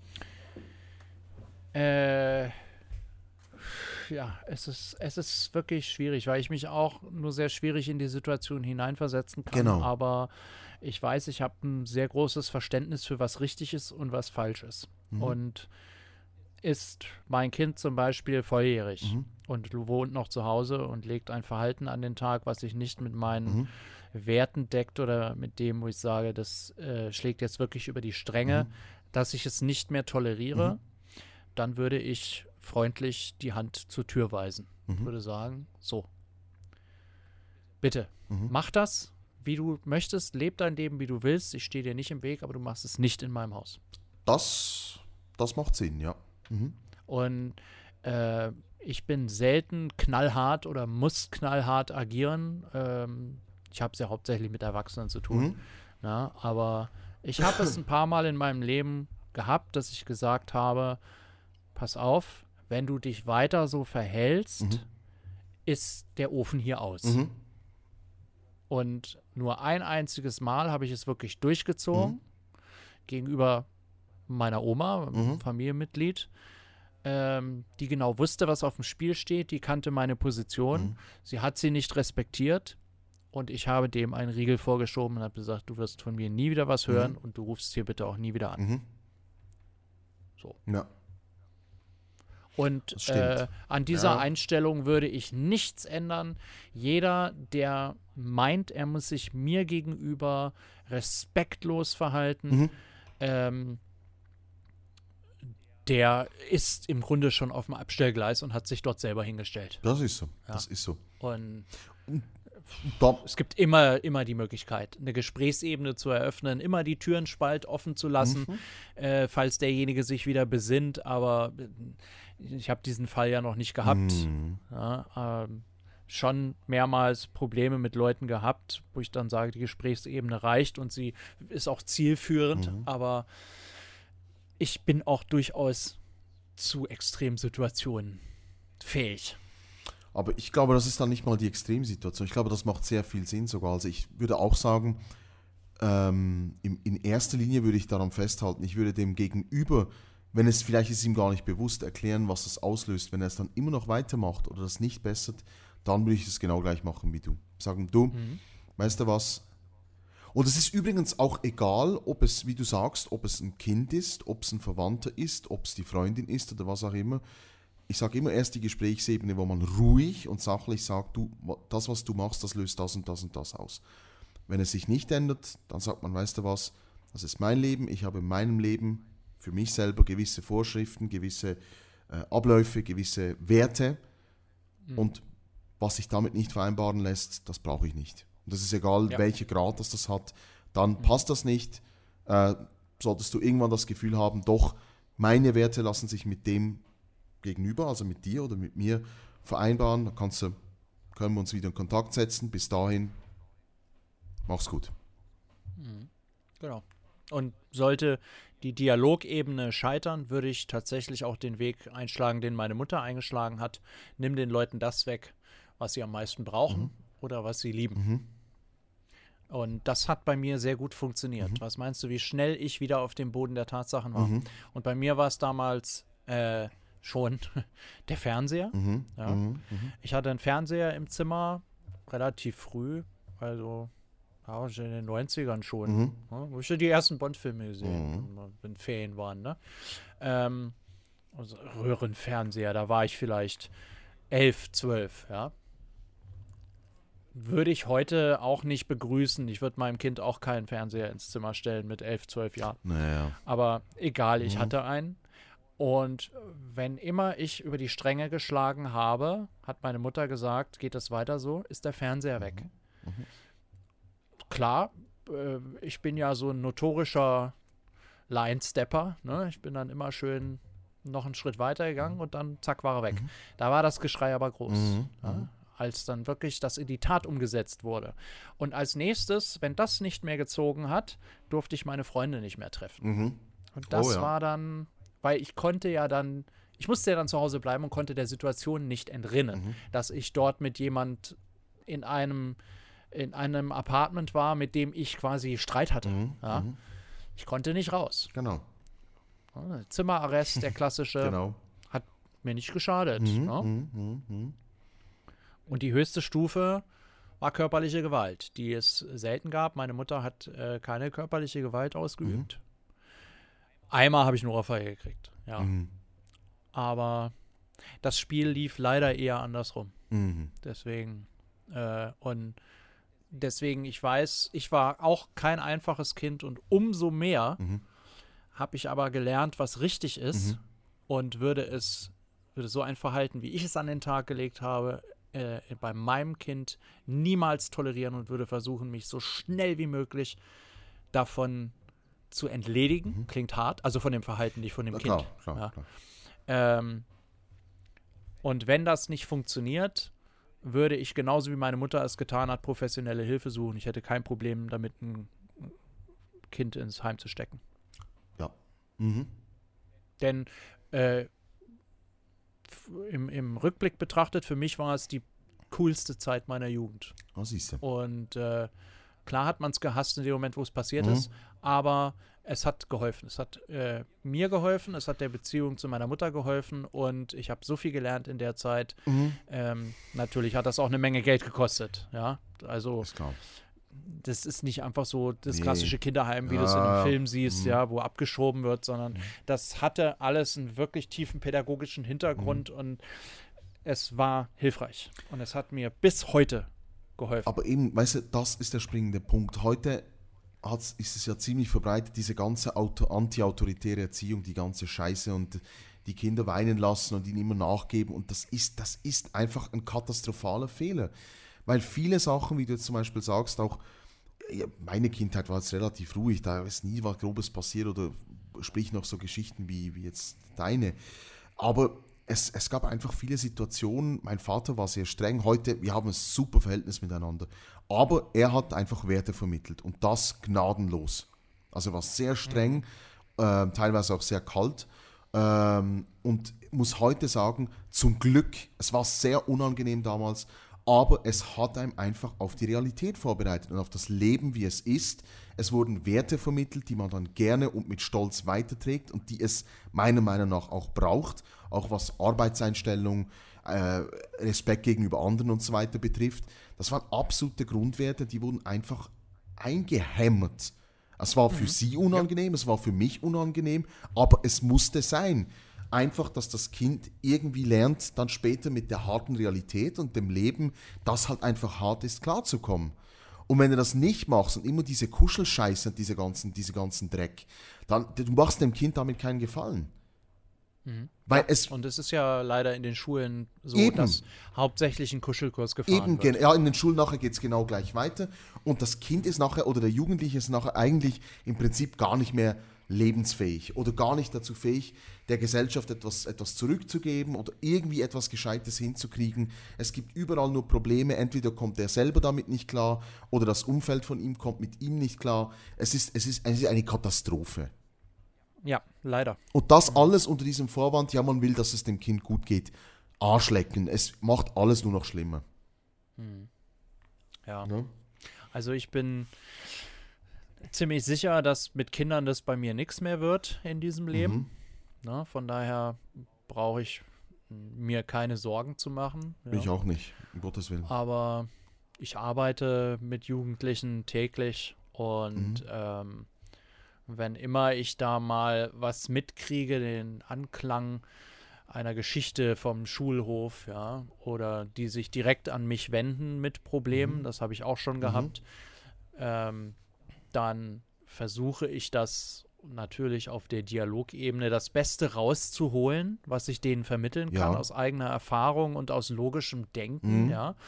Äh, ja, es ist, es ist wirklich schwierig, weil ich mich auch nur sehr schwierig in die Situation hineinversetzen kann. Genau. Aber ich weiß, ich habe ein sehr großes Verständnis für was richtig ist und was falsch ist. Mhm. Und ist mein Kind zum Beispiel volljährig Mhm. und wohnt noch zu Hause und legt ein Verhalten an den Tag, was sich nicht mit meinen Mhm. Werten deckt oder mit dem, wo ich sage, das äh, schlägt jetzt wirklich über die Stränge, Mhm. dass ich es nicht mehr toleriere, Mhm. dann würde ich freundlich die Hand zur Tür weisen. Mhm. Würde sagen, so, bitte, Mhm. mach das, wie du möchtest, leb dein Leben, wie du willst, ich stehe dir nicht im Weg, aber du machst es nicht in meinem Haus. Das, das macht Sinn, ja. Mhm. Und äh, ich bin selten knallhart oder muss knallhart agieren. Ähm, ich habe es ja hauptsächlich mit Erwachsenen zu tun. Mhm. Na, aber ich habe es ein paar Mal in meinem Leben gehabt, dass ich gesagt habe, pass auf, wenn du dich weiter so verhältst, Mhm. ist der Ofen hier aus. Mhm. Und nur ein einziges Mal habe ich es wirklich durchgezogen Mhm. gegenüber meiner Oma, einem Mhm. Familienmitglied, ähm, die genau wusste, was auf dem Spiel steht, die kannte meine Position. Mhm. Sie hat sie nicht respektiert und ich habe dem einen Riegel vorgeschoben und habe gesagt, du wirst von mir nie wieder was hören Mhm. und du rufst hier bitte auch nie wieder an. Mhm. So. Ja. Und Das stimmt. äh, an dieser Ja. Einstellung würde ich nichts ändern. Jeder, der meint, er muss sich mir gegenüber respektlos verhalten, Mhm. ähm, der ist im Grunde schon auf dem Abstellgleis und hat sich dort selber hingestellt. Das ist so. Ja. Das ist so. Und Da, es gibt immer, immer die Möglichkeit, eine Gesprächsebene zu eröffnen, immer die Türen spalt offen zu lassen, mhm. äh, falls derjenige sich wieder besinnt. Aber ich habe diesen Fall ja noch nicht gehabt. Mhm. Ja, ähm, schon mehrmals Probleme mit Leuten gehabt, wo ich dann sage, die Gesprächsebene reicht und sie ist auch zielführend. Mhm. Aber ich bin auch durchaus zu Extremsituationen fähig. Aber ich glaube, das ist dann nicht mal die Extremsituation. Ich glaube, das macht sehr viel Sinn sogar. Also ich würde auch sagen, ähm, in, in erster Linie würde ich daran festhalten, ich würde dem Gegenüber, wenn es vielleicht ist ihm gar nicht bewusst, erklären, was das auslöst. Wenn er es dann immer noch weitermacht oder das nicht bessert, dann würde ich es genau gleich machen wie du. Sagen, du, mhm. weißt du was? Und es ist übrigens auch egal, ob es, wie du sagst, ob es ein Kind ist, ob es ein Verwandter ist, ob es die Freundin ist oder was auch immer. Ich sage immer erst die Gesprächsebene, wo man ruhig und sachlich sagt, du, das, was du machst, das löst das und das und das aus. Wenn es sich nicht ändert, dann sagt man, weißt du was, das ist mein Leben, ich habe in meinem Leben für mich selber gewisse Vorschriften, gewisse äh, Abläufe, gewisse Werte mhm. und was sich damit nicht vereinbaren lässt, das brauche ich nicht. Und das ist egal, ja. welcher Grad das, das hat, dann mhm. passt das nicht, äh, solltest du irgendwann das Gefühl haben, doch, meine Werte lassen sich mit dem gegenüber, also mit dir oder mit mir vereinbaren, dann kannst du, können wir uns wieder in Kontakt setzen. Bis dahin, mach's gut. Genau. Und sollte die Dialogebene scheitern, würde ich tatsächlich auch den Weg einschlagen, den meine Mutter eingeschlagen hat. Nimm den Leuten das weg, was sie am meisten brauchen mhm. oder was sie lieben. Mhm. Und das hat bei mir sehr gut funktioniert. Mhm. Was meinst du, wie schnell ich wieder auf dem Boden der Tatsachen war? Mhm. Und bei mir war es damals äh, schon der Fernseher. Mhm, ja. mhm, ich hatte einen Fernseher im Zimmer relativ früh, also ja, in den neunzigern schon, mhm. ja, wo ich die ersten Bond-Filme gesehen mhm. wenn Ferien waren. Ne? Ähm, also Röhrenfernseher, da war ich vielleicht elf, zwölf, ja. Würde ich heute auch nicht begrüßen. Ich würde meinem Kind auch keinen Fernseher ins Zimmer stellen mit elf, zwölf Jahren. Naja. Aber egal, ich mhm. hatte einen. Und wenn immer ich über die Stränge geschlagen habe, hat meine Mutter gesagt, geht es weiter so, ist der Fernseher weg. Mhm. Mhm. Klar, äh, ich bin ja so ein notorischer Line-Stepper. Ne? Ich bin dann immer schön noch einen Schritt weiter gegangen und dann zack, war er weg. Mhm. Da war das Geschrei aber groß. Mhm. Ja? Als dann wirklich das in die Tat umgesetzt wurde. Und als nächstes, wenn das nicht mehr gezogen hat, durfte ich meine Freunde nicht mehr treffen. Mhm. Und das oh, ja. war dann... Weil ich konnte ja dann, ich musste ja dann zu Hause bleiben und konnte der Situation nicht entrinnen, mhm. dass ich dort mit jemand in einem, in einem Apartment war, mit dem ich quasi Streit hatte. Mhm. Ja? Mhm. Ich konnte nicht raus. Genau. Ja, Zimmerarrest, der klassische, genau. hat mir nicht geschadet. Mhm. Ja? Mhm. Mhm. Und die höchste Stufe war körperliche Gewalt, die es selten gab. Meine Mutter hat äh, keine körperliche Gewalt ausgeübt. Mhm. Einmal habe ich nur Ohrfeige gekriegt, ja. Mhm. Aber das Spiel lief leider eher andersrum. Mhm. Deswegen, äh, und deswegen, ich weiß, ich war auch kein einfaches Kind und umso mehr mhm. habe ich aber gelernt, was richtig ist mhm. und würde es, würde so ein Verhalten, wie ich es an den Tag gelegt habe, äh, bei meinem Kind niemals tolerieren und würde versuchen, mich so schnell wie möglich davon zu entledigen, mhm. klingt hart, also von dem Verhalten, nicht von dem Na, Kind. Klar, klar, ja. klar. Ähm, und wenn das nicht funktioniert, würde ich genauso wie meine Mutter es getan hat, professionelle Hilfe suchen. Ich hätte kein Problem damit, ein Kind ins Heim zu stecken. Ja. Mhm. Denn äh, im, im Rückblick betrachtet, für mich war es die coolste Zeit meiner Jugend. Oh, siehst du. Und äh, klar hat man es gehasst in dem Moment, wo es passiert Mhm. ist, aber es hat geholfen. Es hat äh, mir geholfen, es hat der Beziehung zu meiner Mutter geholfen und ich habe so viel gelernt in der Zeit. Mhm. Ähm, natürlich hat das auch eine Menge Geld gekostet, ja. Also Ist klar. das ist nicht einfach so das Nee. klassische Kinderheim, wie Ja, du es in einem ja. Film siehst, Mhm. ja, wo abgeschoben wird, sondern das hatte alles einen wirklich tiefen pädagogischen Hintergrund und es war hilfreich. Und es hat mir bis heute geholfen. Aber eben, weißt du, das ist der springende Punkt. Heute hat's, ist es ja ziemlich verbreitet, diese ganze Auto, anti-autoritäre Erziehung, die ganze Scheiße und die Kinder weinen lassen und ihnen immer nachgeben. Und das ist, das ist einfach ein katastrophaler Fehler. Weil viele Sachen, wie du jetzt zum Beispiel sagst, auch, ja, meine Kindheit war jetzt relativ ruhig, da ist nie was Grobes passiert oder sprich noch so Geschichten wie, wie jetzt deine. Aber es, es gab einfach viele Situationen, mein Vater war sehr streng, heute, wir haben ein super Verhältnis miteinander, aber er hat einfach Werte vermittelt und das gnadenlos. Also er war sehr streng, mhm. äh, teilweise auch sehr kalt ähm, und muss heute sagen, zum Glück, es war sehr unangenehm damals, aber es hat einem einfach auf die Realität vorbereitet und auf das Leben, wie es ist. Es wurden Werte vermittelt, die man dann gerne und mit Stolz weiterträgt und die es meiner Meinung nach auch braucht, auch was Arbeitseinstellung, äh, Respekt gegenüber anderen und so weiter betrifft. Das waren absolute Grundwerte, die wurden einfach eingehämmert. Es war für mhm. sie unangenehm, ja. es war für mich unangenehm, aber es musste sein. Einfach, dass das Kind irgendwie lernt, dann später mit der harten Realität und dem Leben, das halt einfach hart ist, klarzukommen. Und wenn du das nicht machst und immer diese Kuschelscheiße und diese ganzen, diese ganzen Dreck, dann du machst dem Kind damit keinen Gefallen. Mhm. Weil ja, es und es ist ja leider in den Schulen so, eben, dass hauptsächlich ein Kuschelkurs gefahren eben, wird. Ja, in den Schulen nachher geht es genau gleich weiter. Und das Kind ist nachher, oder der Jugendliche ist nachher eigentlich im Prinzip gar nicht mehr lebensfähig oder gar nicht dazu fähig, der Gesellschaft etwas, etwas zurückzugeben oder irgendwie etwas Gescheites hinzukriegen. Es gibt überall nur Probleme, entweder kommt er selber damit nicht klar oder das Umfeld von ihm kommt mit ihm nicht klar. Es ist, es ist, es ist eine Katastrophe. Ja, leider. Und das alles unter diesem Vorwand, ja, man will, dass es dem Kind gut geht. Arschlecken, es macht alles nur noch schlimmer. Hm. Ja. Ja. Also ich bin ziemlich sicher, dass mit Kindern das bei mir nichts mehr wird in diesem Leben. Mhm. Na, von daher brauche ich mir keine Sorgen zu machen. Ja. Ich auch nicht, um Gottes Willen. Aber ich arbeite mit Jugendlichen täglich und Mhm. ähm, wenn immer ich da mal was mitkriege, den Anklang einer Geschichte vom Schulhof, ja, oder die sich direkt an mich wenden mit Problemen, Mhm. das habe ich auch schon Mhm. gehabt, ähm, dann versuche ich das natürlich auf der Dialogebene das Beste rauszuholen, was ich denen vermitteln kann, Ja. aus eigener Erfahrung und aus logischem Denken, Mhm. ja.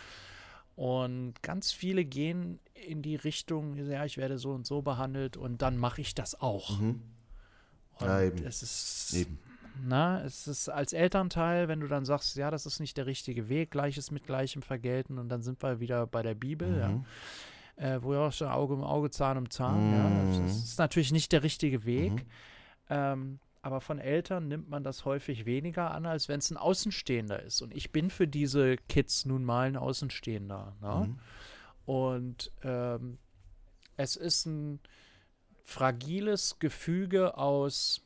Und ganz viele gehen in die Richtung, ja, ich werde so und so behandelt und dann mache ich das auch. Mhm. Und Ja, eben. es ist, Eben. na, es ist als Elternteil, wenn du dann sagst, ja, das ist nicht der richtige Weg, Gleiches mit Gleichem vergelten und dann sind wir wieder bei der Bibel, Mhm. ja. Äh, wo ja auch schon Auge um Auge, Zahn um Zahn, Mhm. ja. Das ist natürlich nicht der richtige Weg. Mhm. Ähm, aber von Eltern nimmt man das häufig weniger an, als wenn es ein Außenstehender ist. Und ich bin für diese Kids nun mal ein Außenstehender. Ne? Mhm. Und ähm, es ist ein fragiles Gefüge aus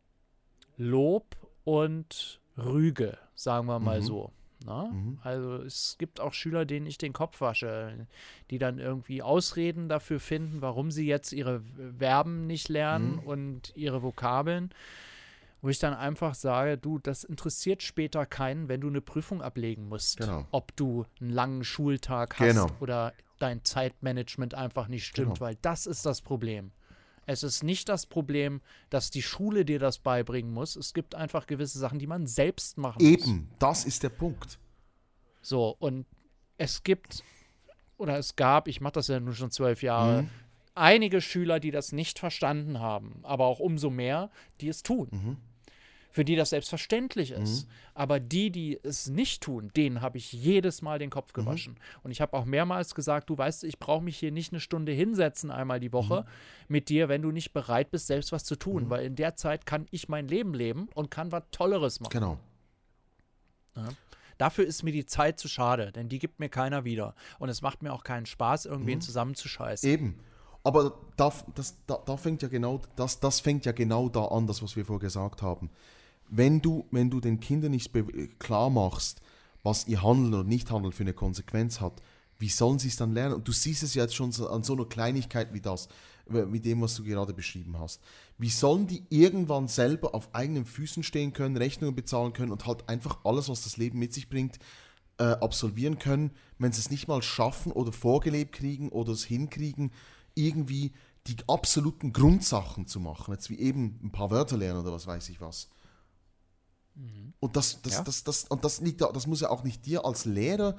Lob und Rüge, sagen wir mal Mhm. so. Na? Mhm. Also es gibt auch Schüler, denen ich den Kopf wasche, die dann irgendwie Ausreden dafür finden, warum sie jetzt ihre Verben nicht lernen Mhm. und ihre Vokabeln, wo ich dann einfach sage, du, das interessiert später keinen, wenn du eine Prüfung ablegen musst, Genau. ob du einen langen Schultag hast Genau. oder dein Zeitmanagement einfach nicht stimmt, Genau. weil das ist das Problem. Es ist nicht das Problem, dass die Schule dir das beibringen muss. Es gibt einfach gewisse Sachen, die man selbst machen muss. Eben, das ist der Punkt. So, und es gibt, oder es gab, ich mache das ja nun schon zwölf Jahre, Mhm. einige Schüler, die das nicht verstanden haben, aber auch umso mehr, die es tun. Mhm. Für die das selbstverständlich ist. Mhm. Aber die, die es nicht tun, denen habe ich jedes Mal den Kopf Mhm. gewaschen. Und ich habe auch mehrmals gesagt, du weißt, ich brauche mich hier nicht eine Stunde hinsetzen einmal die Woche Mhm. mit dir, wenn du nicht bereit bist, selbst was zu tun. Mhm. Weil in der Zeit kann ich mein Leben leben und kann was Tolleres machen. Genau. Ja. Dafür ist mir die Zeit zu schade, denn die gibt mir keiner wieder. Und es macht mir auch keinen Spaß, irgendwen Mhm. zusammenzuscheißen. Eben. Aber da, das, da, da fängt ja genau, das, das fängt ja genau da an, das, was wir vorher gesagt haben. Wenn du, wenn du den Kindern nicht be- klar machst, was ihr Handeln oder Nichthandeln für eine Konsequenz hat, wie sollen sie es dann lernen? Und du siehst es jetzt schon so, an so einer Kleinigkeit wie das, mit dem, was du gerade beschrieben hast. Wie sollen die irgendwann selber auf eigenen Füßen stehen können, Rechnungen bezahlen können und halt einfach alles, was das Leben mit sich bringt, äh, absolvieren können, wenn sie es nicht mal schaffen oder vorgelebt kriegen oder es hinkriegen, irgendwie die absoluten Grundsachen zu machen, jetzt wie eben ein paar Wörter lernen oder was weiß ich was. Mhm. Und das, das, Ja. das, das, und das, liegt da, das muss ja auch nicht dir als Lehrer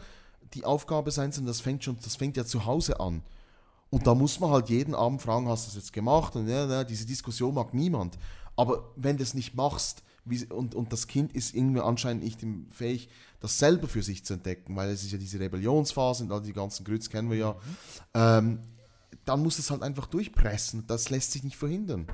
die Aufgabe sein, sondern das fängt schon, das fängt ja zu Hause an. Und da muss man halt jeden Abend fragen, hast du das jetzt gemacht? Und ja, ja, diese Diskussion mag niemand. Aber wenn du es nicht machst, wie, und, und das Kind ist irgendwie anscheinend nicht fähig, das selber für sich zu entdecken, weil es ist ja diese Rebellionsphase und all die ganzen Grütze kennen wir ja, mhm. ähm, dann muss es halt einfach durchpressen. Das lässt sich nicht verhindern.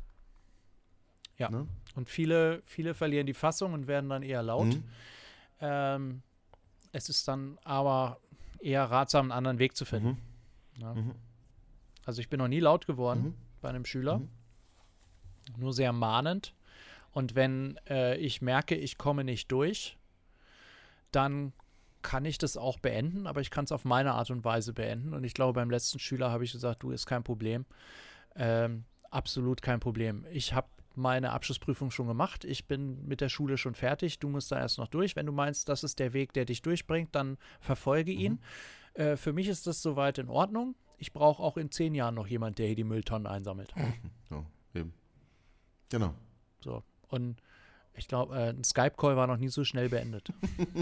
Ja, ne? Und viele, viele verlieren die Fassung und werden dann eher laut. Mhm. Ähm, es ist dann aber eher ratsam, einen anderen Weg zu finden. Mhm. Ja. Mhm. Also ich bin noch nie laut geworden mhm. bei einem Schüler, mhm. nur sehr mahnend. Und wenn äh, ich merke, ich komme nicht durch, dann kann ich das auch beenden, aber ich kann es auf meine Art und Weise beenden. Und ich glaube, beim letzten Schüler habe ich gesagt, du, ist kein Problem. Ähm, absolut kein Problem. Ich habe meine Abschlussprüfung schon gemacht. Ich bin mit der Schule schon fertig. Du musst da erst noch durch. Wenn du meinst, das ist der Weg, der dich durchbringt, dann verfolge ihn. Mhm. Äh, für mich ist das soweit in Ordnung. Ich brauche auch in zehn Jahren noch jemand, der hier die Mülltonnen einsammelt. Ja, eben. Genau. So. Und ich glaube, äh, ein Skype-Call war noch nie so schnell beendet.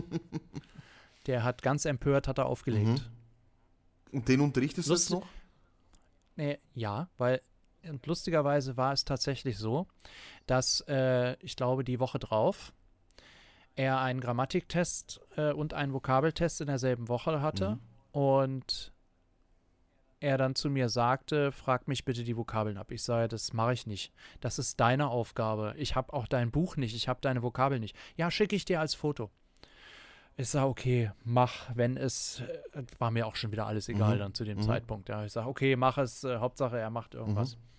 Der hat ganz empört, hat er aufgelegt. Mhm. Und den unterrichtest du jetzt noch? Nee, ja, weil und lustigerweise war es tatsächlich so, dass äh, ich glaube, die Woche drauf er einen Grammatiktest äh, und einen Vokabeltest in derselben Woche hatte mhm. und er dann zu mir sagte, frag mich bitte die Vokabeln ab. Ich sage, das mache ich nicht. Das ist deine Aufgabe. Ich habe auch dein Buch nicht. Ich habe deine Vokabeln nicht. Ja, schicke ich dir als Foto. Ich sage, okay, mach, wenn es, äh, war mir auch schon wieder alles egal mhm. dann zu dem mhm. Zeitpunkt. Ja, ich sage, okay, mach es, äh, Hauptsache er macht irgendwas. Mhm.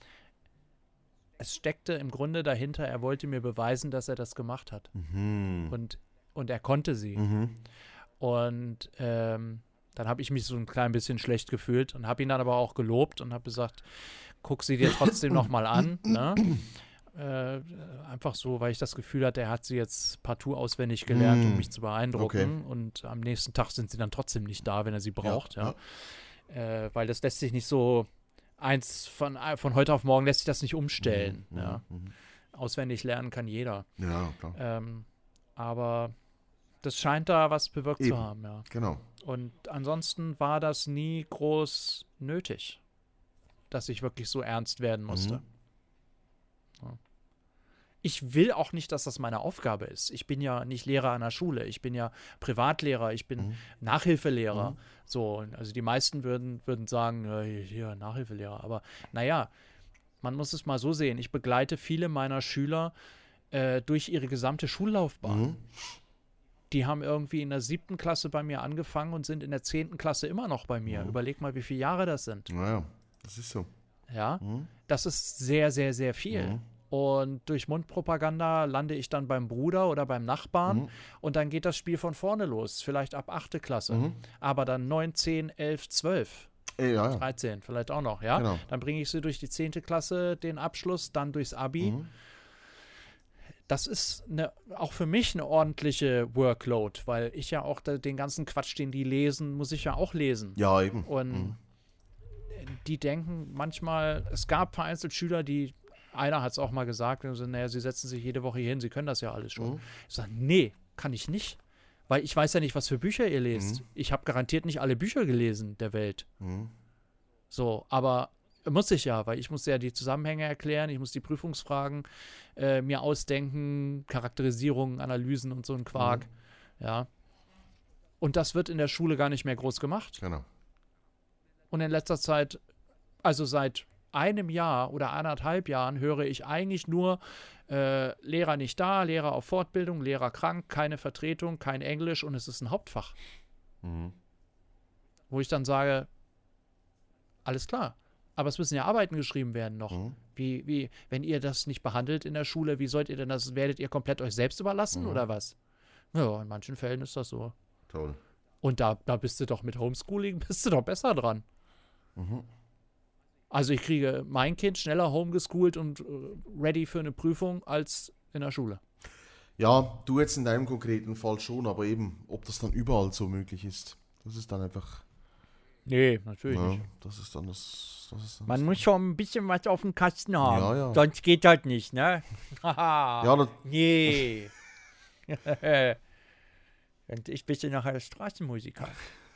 Es steckte im Grunde dahinter, er wollte mir beweisen, dass er das gemacht hat. Mhm. Und, und er konnte sie. Mhm. Und ähm, dann habe ich mich so ein klein bisschen schlecht gefühlt und habe ihn dann aber auch gelobt und habe gesagt, guck sie dir trotzdem nochmal an. Ne? Äh, einfach so, weil ich das Gefühl hatte, er hat sie jetzt partout auswendig gelernt, um mich zu beeindrucken. Okay. Und am nächsten Tag sind sie dann trotzdem nicht da, wenn er sie braucht. Ja, ja. Äh, weil das lässt sich nicht so, eins von, von heute auf morgen lässt sich das nicht umstellen. Mhm. Ja. Mhm. Auswendig lernen kann jeder. Ja, klar. Ähm, aber das scheint da was bewirkt Eben. zu haben. Ja. Genau. Und ansonsten war das nie groß nötig, dass ich wirklich so ernst werden musste. Mhm. Ja. Ich will auch nicht, dass das meine Aufgabe ist. Ich bin ja nicht Lehrer an der Schule. Ich bin ja Privatlehrer. Ich bin mhm. Nachhilfelehrer. Mhm. So, also die meisten würden, würden sagen, äh, hier, Nachhilfelehrer. Aber naja, man muss es mal so sehen. Ich begleite viele meiner Schüler äh, durch ihre gesamte Schullaufbahn. Mhm. Die haben irgendwie in der siebten Klasse bei mir angefangen und sind in der zehnten Klasse immer noch bei mir. Mhm. Überleg mal, wie viele Jahre das sind. Naja, das ist so. Ja, mhm. das ist sehr, sehr, sehr viel. Mhm. Und durch Mundpropaganda lande ich dann beim Bruder oder beim Nachbarn mhm. und dann geht das Spiel von vorne los. Vielleicht ab achte Klasse. Mhm. Aber dann neun, zehn, elf, zwölf. Ja, ja. dreizehn vielleicht auch noch, ja. Genau. Dann bringe ich sie durch die zehnte Klasse, den Abschluss, dann durchs Abi. Mhm. Das ist eine, auch für mich eine ordentliche Workload, weil ich ja auch da, den ganzen Quatsch, den die lesen, muss ich ja auch lesen. Ja, eben. Und mhm. die denken manchmal, es gab vereinzelt Schüler, die, einer hat es auch mal gesagt, also, naja, sie setzen sich jede Woche hier hin, sie können das ja alles schon. Mhm. Ich sage, nee, kann ich nicht, weil ich weiß ja nicht, was für Bücher ihr lest. Mhm. Ich habe garantiert nicht alle Bücher gelesen der Welt. Mhm. So, aber muss ich ja, weil ich muss ja die Zusammenhänge erklären, ich muss die Prüfungsfragen äh, mir ausdenken, Charakterisierungen, Analysen und so ein Quark. Mhm. Ja. Und das wird in der Schule gar nicht mehr groß gemacht. Genau. Und in letzter Zeit, also seit einem Jahr oder anderthalb Jahren, höre ich eigentlich nur äh, Lehrer nicht da, Lehrer auf Fortbildung, Lehrer krank, keine Vertretung, kein Englisch und es ist ein Hauptfach. Mhm. Wo ich dann sage, alles klar. Aber es müssen ja Arbeiten geschrieben werden noch. Mhm. Wie, wie, wenn ihr das nicht behandelt in der Schule, wie sollt ihr denn das, werdet ihr komplett euch selbst überlassen mhm. oder was? Ja, in manchen Fällen ist das so. Toll. Und da, da bist du doch mit Homeschooling, bist du doch besser dran. Mhm. Also ich kriege mein Kind schneller homegeschoolt und uh, ready für eine Prüfung als in der Schule. Ja, du jetzt in deinem konkreten Fall schon, aber eben, ob das dann überall so möglich ist, das ist dann einfach... Nee, natürlich ja, nicht. Das ist dann das. das, ist dann Man das muss schon ein bisschen was auf dem Kasten haben. Ja, ja. Sonst geht das nicht, ne? ja, das nee. Und ich bin nachher Straßenmusiker.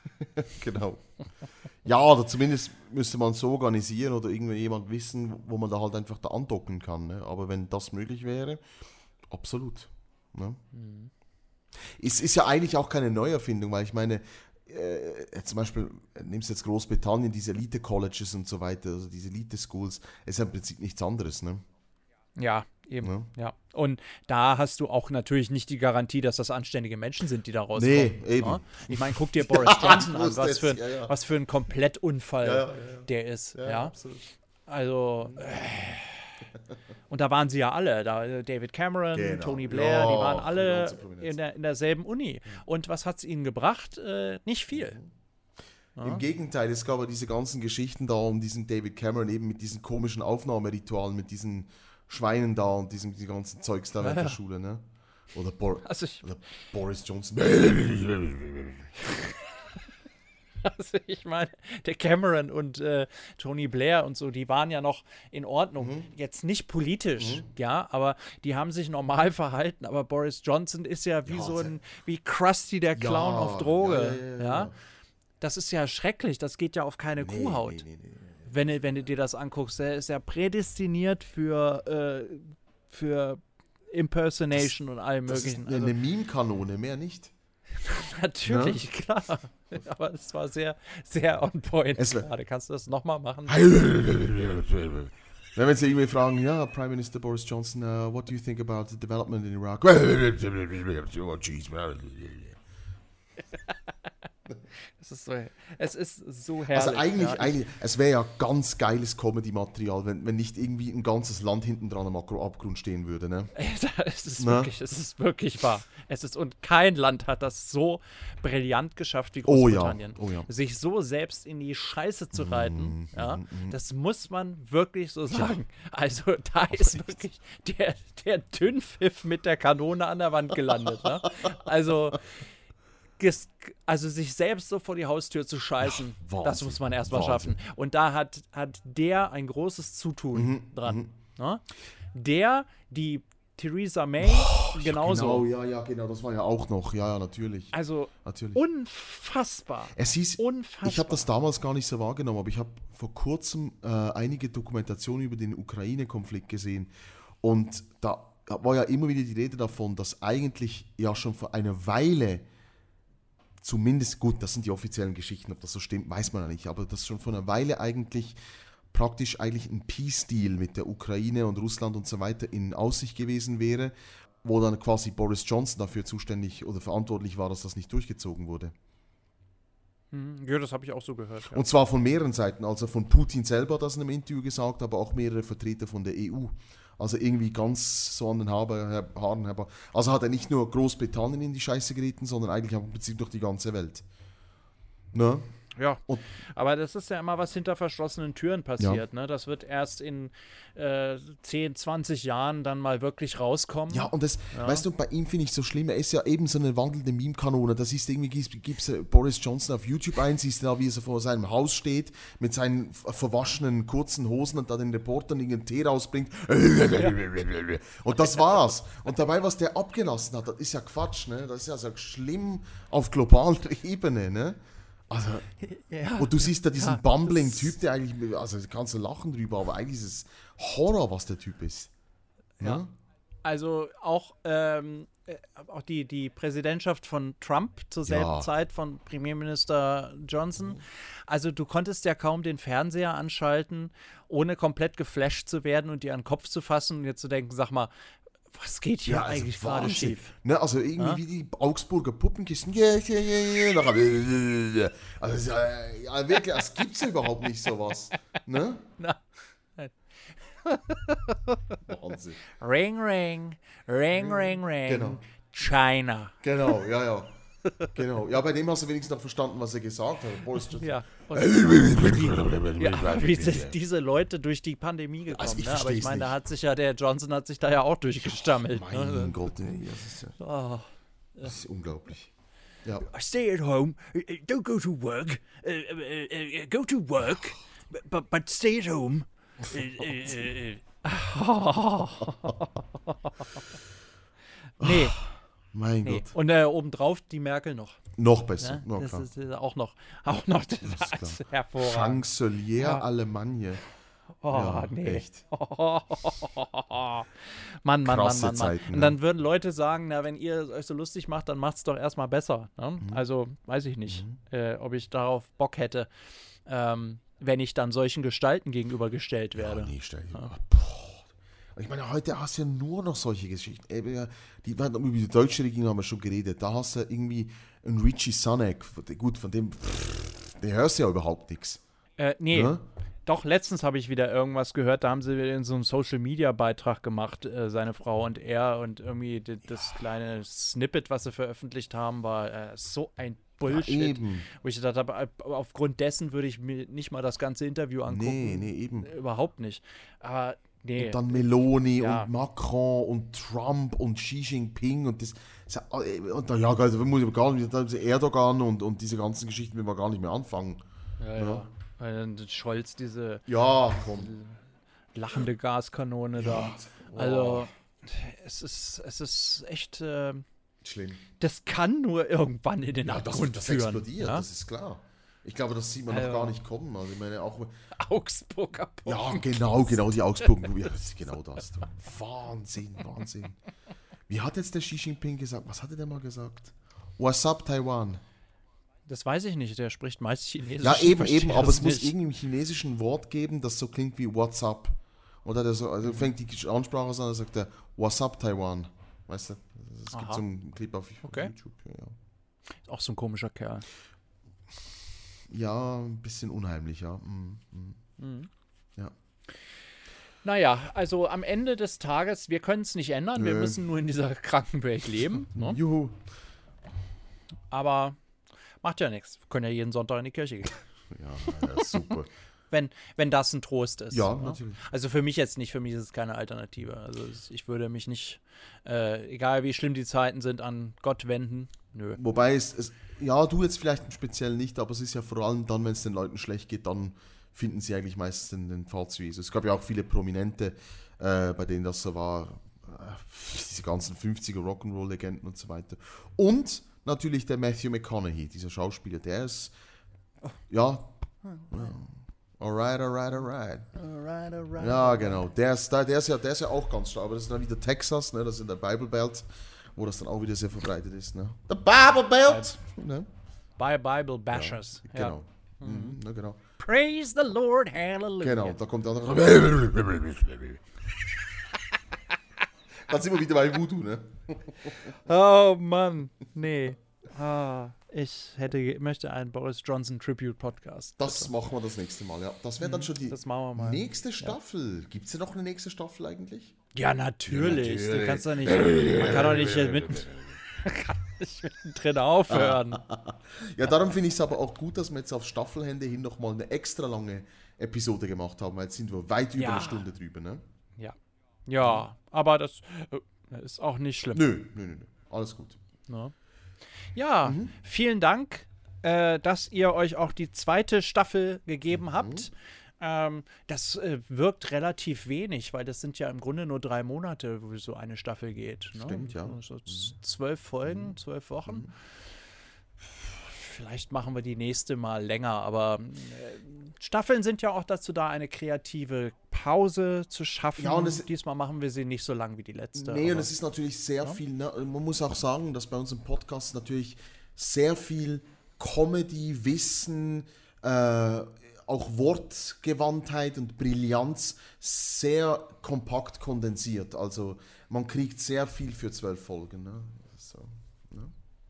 Genau. Ja, oder zumindest müsste man es so organisieren oder irgendwie jemand wissen, wo man da halt einfach da andocken kann. Ne? Aber wenn das möglich wäre, absolut. Ne? Mhm. Es ist ja eigentlich auch keine Neuerfindung, weil ich meine, äh, zum Beispiel, nimmst du jetzt Großbritannien, diese Elite-Colleges und so weiter, also diese Elite-Schools, ist ja im Prinzip nichts anderes, ne? Ja, eben, Ja. ja. Und da hast du auch natürlich nicht die Garantie, dass das anständige Menschen sind, die da rauskommen. Nee, eben. Ja? Ich meine, guck dir Boris Johnson ich an, wusste was es, für, ja, ja. was für ein Komplettunfall Ja, ja, ja, ja. der ist. Ja, Ja, absolut. Also, äh, und da waren sie ja alle, da David Cameron, Genau. Tony Blair, Ja, die waren die alle ganze Prominenz. in, der, in derselben Uni. Und was hat es ihnen gebracht? Äh, nicht viel. Ja. Im Gegenteil, es gab ja diese ganzen Geschichten da um diesen David Cameron, eben mit diesen komischen Aufnahmeritualen, mit diesen Schweinen da und diesem die ganzen Zeugs da während Ja, der ja. Schule, ne? Oder, Bor Also ich, oder Boris Johnson. Also ich meine, der Cameron und äh, Tony Blair und so, die waren ja noch in Ordnung. Mhm. Jetzt nicht politisch, Mhm. ja, aber die haben sich normal verhalten. Aber Boris Johnson ist ja wie Ja, so sehr- ein, wie Krusty der Clown Ja, auf Droge. ja, Ja, ja, ja, ja. Das ist ja schrecklich, das geht ja auf keine Nee, Kuhhaut. nee, nee, nee, nee. Wenn, du- wenn du dir das anguckst, der ist ja prädestiniert für, äh, für Impersonation und allem Das ist möglichen. eine, Also, eine Meme-Kanone, mehr nicht. natürlich, klar. Aber es war sehr, sehr on point Es wär- gerade. Kannst du das nochmal machen? Wenn wir jetzt irgendwie fragen, ja, Prime Minister Boris Johnson, uh, what do you think about the development in Iraq? Oh, geez. Es ist so, es ist so herrlich. Also eigentlich, ja. Ich- eigentlich es wäre ja ganz geiles Comedy-Material, wenn, wenn nicht irgendwie ein ganzes Land hinten dran am Abgr- Abgrund stehen würde, ne? Es ist Na? wirklich, es ist wirklich wahr. Es ist, und kein Land hat das so brillant geschafft wie Oh ja, Großbritannien. oh ja. Sich so selbst in die Scheiße zu reiten, Mm, ja, mm, mm. das muss man wirklich so sagen. Also da ist wirklich der, der Dünnpfiff mit der Kanone an der Wand gelandet. Ja? Also, ges- also sich selbst so vor die Haustür zu scheißen, Ja, das Wahnsinn, muss man erstmal Wahnsinn. schaffen. Und da hat, hat der ein großes Zutun Mhm, dran. mhm. Ne? Der, die Theresa May, genauso. Genau, ja, ja, genau, das war ja auch noch, ja, ja, natürlich. Also natürlich. unfassbar. Es hieß, Unfassbar. ich habe das damals gar nicht so wahrgenommen, aber ich habe vor kurzem äh, einige Dokumentationen über den Ukraine-Konflikt gesehen und da war ja immer wieder die Rede davon, dass eigentlich ja schon vor einer Weile, zumindest gut, das sind die offiziellen Geschichten, ob das so stimmt, weiß man ja nicht, aber dass schon vor einer Weile eigentlich praktisch eigentlich ein Peace-Deal mit der Ukraine und Russland und so weiter in Aussicht gewesen wäre, wo dann quasi Boris Johnson dafür zuständig oder verantwortlich war, dass das nicht durchgezogen wurde. Hm, ja, das habe ich auch so gehört. Ja. Und zwar von mehreren Seiten, also von Putin selber, das in einem Interview gesagt, aber auch mehrere Vertreter von der E U. Also irgendwie ganz so an den Haber, Haaren herbei. Also hat er nicht nur Großbritannien in die Scheiße gerieten, sondern eigentlich auch im Prinzip durch die ganze Welt. Ne? Ja, Und- aber das ist ja immer, was hinter verschlossenen Türen passiert. Ne? Das wird erst in äh, zehn, zwanzig Jahren dann mal wirklich rauskommen. Ja, und das, Ja. weißt du, bei ihm finde ich so schlimm, er ist ja eben so eine wandelnde Meme-Kanone. Da siehst du irgendwie, gibst, gibst du Boris Johnson auf YouTube ein, siehst du da, wie er so vor seinem Haus steht, mit seinen f- verwaschenen kurzen Hosen und da den Reportern irgendeinen Tee rausbringt. Und das war's. Und dabei, was der abgelassen hat, das ist ja Quatsch, ne? Das ist ja so schlimm auf globaler Ebene, ne? Also, Ja. und du siehst da diesen Ja, bumbling-Typ, der eigentlich, also da kannst du lachen drüber, aber eigentlich ist es Horror, was der Typ ist. Ja. Ne? Also auch, ähm, äh, auch die, die Präsidentschaft von Trump zur selben Ja. Zeit von Premierminister Johnson. Also du konntest ja kaum den Fernseher anschalten, ohne komplett geflasht zu werden und dir an den Kopf zu fassen und dir zu denken, sag mal, was geht hier also eigentlich gerade Wahnsinn. schief? Ne, also irgendwie Ja? wie die Augsburger Puppenkisten. Yeah, yeah, yeah, yeah. Nachher, also es ist ja, ja, wirklich, es gibt ja überhaupt nicht sowas. Ne? Na, Wahnsinn. ring, ring, ring, ring, ring, Genau. China. Genau, ja, ja. Genau. Ja, bei dem hast du wenigstens noch verstanden, was er gesagt hat. Boris Johnson. Ja. Und ja, aber wie sind diese Leute durch die Pandemie gekommen? Also ich ne? Aber ich versteh's meine, da nicht. hat sich ja, der Johnson hat sich da ja auch durchgestammelt. Mein ne? Gott, ey, das ist, ja- Oh. das ist unglaublich. Ja. Stay at home. uh, uh, Don't go to work. Uh, uh, uh, uh, go to work, but but stay at home. Uh, uh, uh, uh. Nee, Mein Nee. Gott. Und äh, obendrauf die Merkel noch. Noch besser. Ne? Ja, Das klar. ist äh, auch noch, auch noch das ist klar. ist hervorragend. Chancelier Ja. Allemagne. Oh, Ja, nee. echt. Mann, Mann, Mann, Krasse Mann, Mann. Zeiten, Und ne? dann würden Leute sagen, na, wenn ihr es euch so lustig macht, dann macht es doch erstmal besser. Ne? Mhm. Also, weiß ich nicht, äh, ob ich darauf Bock hätte, ähm, wenn ich dann solchen Gestalten gegenübergestellt werde. Oh, nee, stell dir vor. Boah. Ich meine, heute hast du ja nur noch solche Geschichten. Eben, ja, die, über die deutsche Regierung haben wir schon geredet. Da hast du irgendwie einen Richie Sunak. Gut, von dem, pff, den hörst du ja überhaupt nichts. Äh, nee. Ne? Doch, letztens habe ich wieder irgendwas gehört, da haben sie in so einem Social-Media-Beitrag gemacht, äh, seine Frau und er, und irgendwie d- das kleine Snippet, was sie veröffentlicht haben, war äh, so ein Bullshit, Ja, eben. wo ich gedacht habe, aufgrund dessen würde ich mir nicht mal das ganze Interview angucken. Nee, nee, eben. Überhaupt nicht. Aber nee. Und dann Meloni Ja. und Macron und Trump und Xi Jinping und das. das und dann, ja, also, muss ich gar nicht, dann Erdogan und, und diese ganzen Geschichten will man gar nicht mehr anfangen. ja, ja. Weil dann Scholz diese Ja, komm. lachende Gaskanone da. Oh, Also, es ist, es ist echt. Äh, schlimm. das kann nur irgendwann in den Ja, das, Abgrund das führen. explodiert, ja? das ist klar. Ich glaube, das sieht man Also- noch gar nicht kommen. Also ich meine auch. Augsburger Punkt. Ja, genau, genau, die Augsburg. Ja, das ist genau das. Du. Wahnsinn, Wahnsinn. Wie hat jetzt der Xi Jinping gesagt? Was hatte der mal gesagt? What's up, Taiwan? Das weiß ich nicht, der spricht meist Chinesisch. Ja, ich eben, verstehe eben, aber das es muss nicht. irgendwie ein chinesischen Wort geben, das so klingt wie What's up. Oder der so, also fängt die Ansprache an, dann sagt er What's up, Taiwan? Weißt du? Es gibt Aha. so einen Clip auf Okay. YouTube. Ja, ja. Ist auch so ein komischer Kerl. Ja, ein bisschen unheimlich, ja. Mm, mm. Naja, also am Ende des Tages, wir können es nicht ändern, wir Nö. müssen nur in dieser kranken Welt leben. Ne? Juhu. Aber macht ja nichts. Wir können ja jeden Sonntag in die Kirche gehen. Ja, ja, super. Wenn, wenn das ein Trost ist. Ja, ne? natürlich. Also für mich jetzt nicht, für mich ist es keine Alternative. Also es- ich würde mich nicht, äh, egal wie schlimm die Zeiten sind, an Gott wenden. Nö. Wobei es, es, ja, du jetzt vielleicht speziell nicht, aber es ist ja vor allem dann, wenn es den Leuten schlecht geht, dann finden sie eigentlich meistens den, den Pfad zu Jesus. Es gab ja auch viele Prominente, äh, bei denen das so war, äh, diese ganzen fünfziger Rock'n'Roll-Legenden und so weiter. Und natürlich der Matthew McConaughey, dieser Schauspieler, der ist, ja, alright, alright, alright. Alright, alright. Ja, genau. Der ist, der, der, ist ja, der ist ja auch ganz stark. Aber das ist dann wieder Texas, ne? Das ist in der Bible Belt, wo das dann auch wieder sehr verbreitet ist. Ne? The Bible Belt! Ne? By Bible Bashers. Ja. Genau. Mhm. Ne, genau. Praise the Lord, hallelujah. Genau, da kommt der andere. Dann sind wir wieder bei Voodoo, ne? Oh Mann, nee. Ah, ich hätte, möchte einen Boris Johnson Tribute Podcast. Das machen wir das nächste Mal, ja. Das wäre dann schon die Das machen wir mal. nächste Staffel. Gibt es denn noch eine nächste Staffel eigentlich? Ja, natürlich. Ja, natürlich. Du kannst doch nicht, man kann doch nicht mitten, man kann nicht mittendrin aufhören. Ja, darum finde ich es aber auch gut, dass wir jetzt auf Staffelhände hin nochmal eine extra lange Episode gemacht haben, weil jetzt sind wir weit über Ja. eine Stunde drüber, ne? Ja. Ja, aber das äh, ist auch nicht schlimm. Nö, nö, nö, nö. Alles gut. Ne? Ja, vielen Dank, äh, dass ihr euch auch die zweite Staffel gegeben habt. Ähm, das äh, wirkt relativ wenig, weil das sind ja im Grunde nur drei Monate, wo so eine Staffel geht. Ne? Stimmt, ja. So z- zwölf Folgen, zwölf Wochen. Vielleicht machen wir die nächste mal länger, aber äh, Staffeln sind ja auch dazu da, eine kreative Pause zu schaffen. Ja, und es- Diesmal machen wir sie nicht so lang wie die letzte. Nee, und aber- es ist natürlich sehr viel, ne, man muss auch sagen, dass bei uns im Podcast natürlich sehr viel Comedy, Wissen, äh, auch Wortgewandtheit und Brillanz sehr kompakt kondensiert. Also man kriegt sehr viel für zwölf Folgen. Ne? So, ne?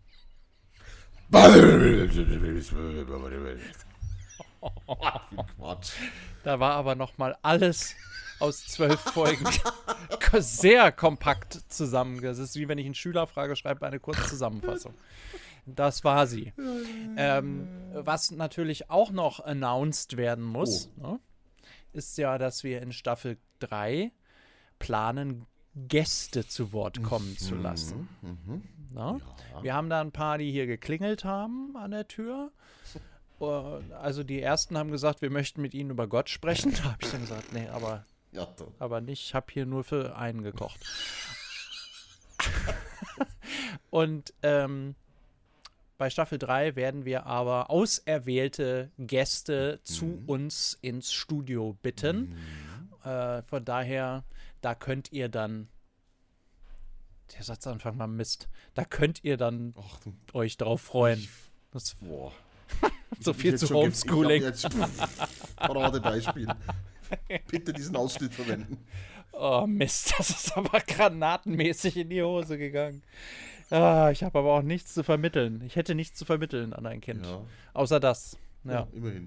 Quatsch. Da war aber noch mal alles aus zwölf Folgen sehr kompakt zusammen. Das ist wie wenn ich einen Schüler frage, schreibe eine kurze Zusammenfassung. Das war sie. Ähm, was natürlich auch noch announced werden muss, ne, ist ja, dass wir in Staffel drei planen, Gäste zu Wort kommen zu lassen. Na? Wir haben da ein paar, die hier geklingelt haben an der Tür. Und also die ersten haben gesagt, wir möchten mit ihnen über Gott sprechen. Da habe ich dann gesagt, nee, aber, Ja, doch. aber nicht, ich habe hier nur für einen gekocht. Und ähm, bei Staffel drei werden wir aber auserwählte Gäste mhm. zu uns ins Studio bitten. Mhm. Äh, von daher, da könnt ihr dann der Satzanfang war Mist. Da könnt ihr dann Ach, euch drauf freuen. Das, boah. so viel zu Homeschooling. Paradebeispiel. Bitte diesen Ausschnitt verwenden. Oh Mist, das ist aber granatenmäßig in die Hose gegangen. Ah, ich habe aber auch nichts zu vermitteln. Ich hätte nichts zu vermitteln an ein Kind. Ja. Außer das. Ja, ja immerhin.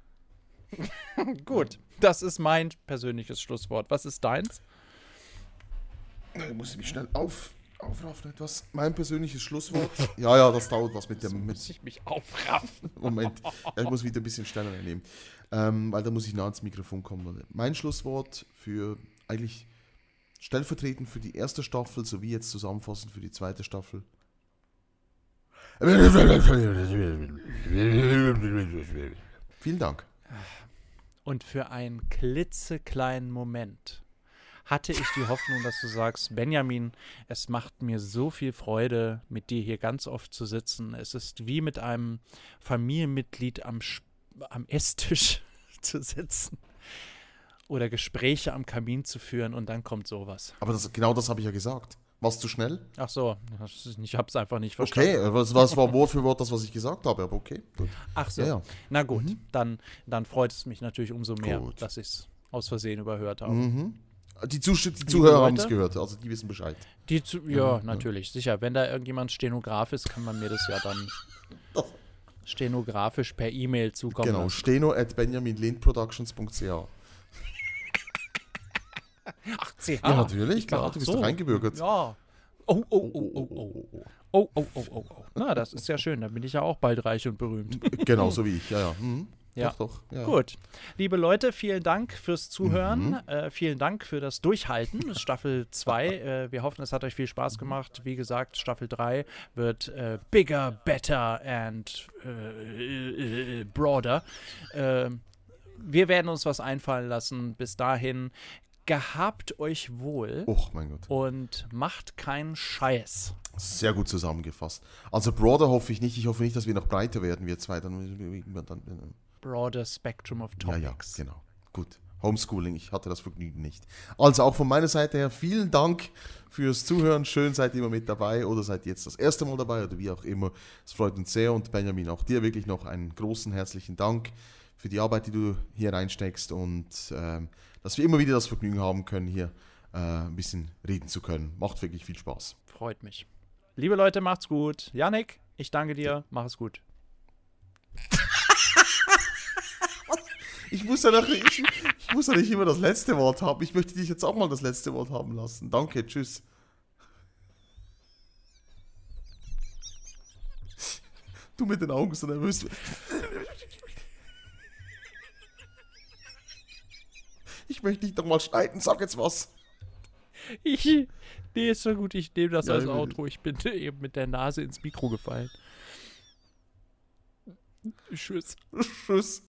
Gut, ja. Das ist mein persönliches Schlusswort. Was ist deins? Da muss ich mich schnell auf, aufraffen etwas. Mein persönliches Schlusswort. Ja, ja, das dauert was mit dem. Mit muss ich mich aufraffen? Moment, ja, ich muss wieder ein bisschen schneller nehmen. Ähm, weil da muss ich nah ans Mikrofon kommen. Mein Schlusswort für eigentlich stellvertretend für die erste Staffel sowie jetzt zusammenfassend für die zweite Staffel. Vielen Dank. Und für einen klitzekleinen Moment hatte ich die Hoffnung, dass du sagst, Benjamin, es macht mir so viel Freude, mit dir hier ganz oft zu sitzen. Es ist wie mit einem Familienmitglied am, am Esstisch zu sitzen oder Gespräche am Kamin zu führen und dann kommt sowas. Aber das, genau das habe ich ja gesagt. Warst du schnell? Ach so, ich habe es einfach nicht verstanden. Okay, was, was war Wort für Wort das, was ich gesagt habe, aber okay. Gut. Ach so, ja, ja. Na gut, mhm. dann, dann freut es mich natürlich umso mehr, gut. dass ich es aus Versehen überhört habe. Mhm. Die, Zuh- die Zuhörer haben es gehört, also die wissen Bescheid. Die zu- ja, ja, natürlich, ja. sicher. Wenn da irgendjemand Stenograf ist, kann man mir das ja dann stenografisch per E-Mail zukommen Genau, lassen. steno at benjaminlindproductions punkt c h. Ach, C H? Ja, natürlich, klar, Ach, du bist so. reingebürgert. Ja. Oh, oh, oh, oh, oh. Oh, oh, oh, oh, oh. Na, das ist ja schön, dann bin ich ja auch bald reich und berühmt. Genau, so wie ich, ja, ja. Mhm. Ja. Doch, doch, ja. Gut. Liebe Leute, vielen Dank fürs Zuhören. Mhm. Äh, vielen Dank für das Durchhalten. Das ist Staffel zwei. Äh, wir hoffen, es hat euch viel Spaß gemacht. Wie gesagt, Staffel drei wird äh, bigger, better and äh, äh, broader. Äh, wir werden uns was einfallen lassen. Bis dahin, gehabt euch wohl. Och, mein Gott. Und macht keinen Scheiß. Sehr gut zusammengefasst. Also broader hoffe ich nicht. Ich hoffe nicht, dass wir noch breiter werden, wir zwei. Dann, dann, broader spectrum of topics. Ja, ja, genau. Gut. Homeschooling, ich hatte das Vergnügen nicht. Also auch von meiner Seite her vielen Dank fürs Zuhören. Schön, seid ihr immer mit dabei oder seid jetzt das erste Mal dabei oder wie auch immer. Es freut uns sehr und Benjamin, auch dir wirklich noch einen großen herzlichen Dank für die Arbeit, die du hier reinsteckst und ähm, dass wir immer wieder das Vergnügen haben können, hier äh, ein bisschen reden zu können. Macht wirklich viel Spaß. Freut mich. Liebe Leute, macht's gut. Yannick, ich danke dir. Mach es gut. Ich muss, ja noch, ich, ich muss ja nicht immer das letzte Wort haben. Ich möchte dich jetzt auch mal das letzte Wort haben lassen. Danke, tschüss. Du mit den Augen so nervös. Ich möchte dich doch mal schneiden, sag jetzt was. Ich, nee, ist schon gut, ich nehme das ja, als Outro. Ich bin eben mit der Nase ins Mikro gefallen. Tschüss. Tschüss.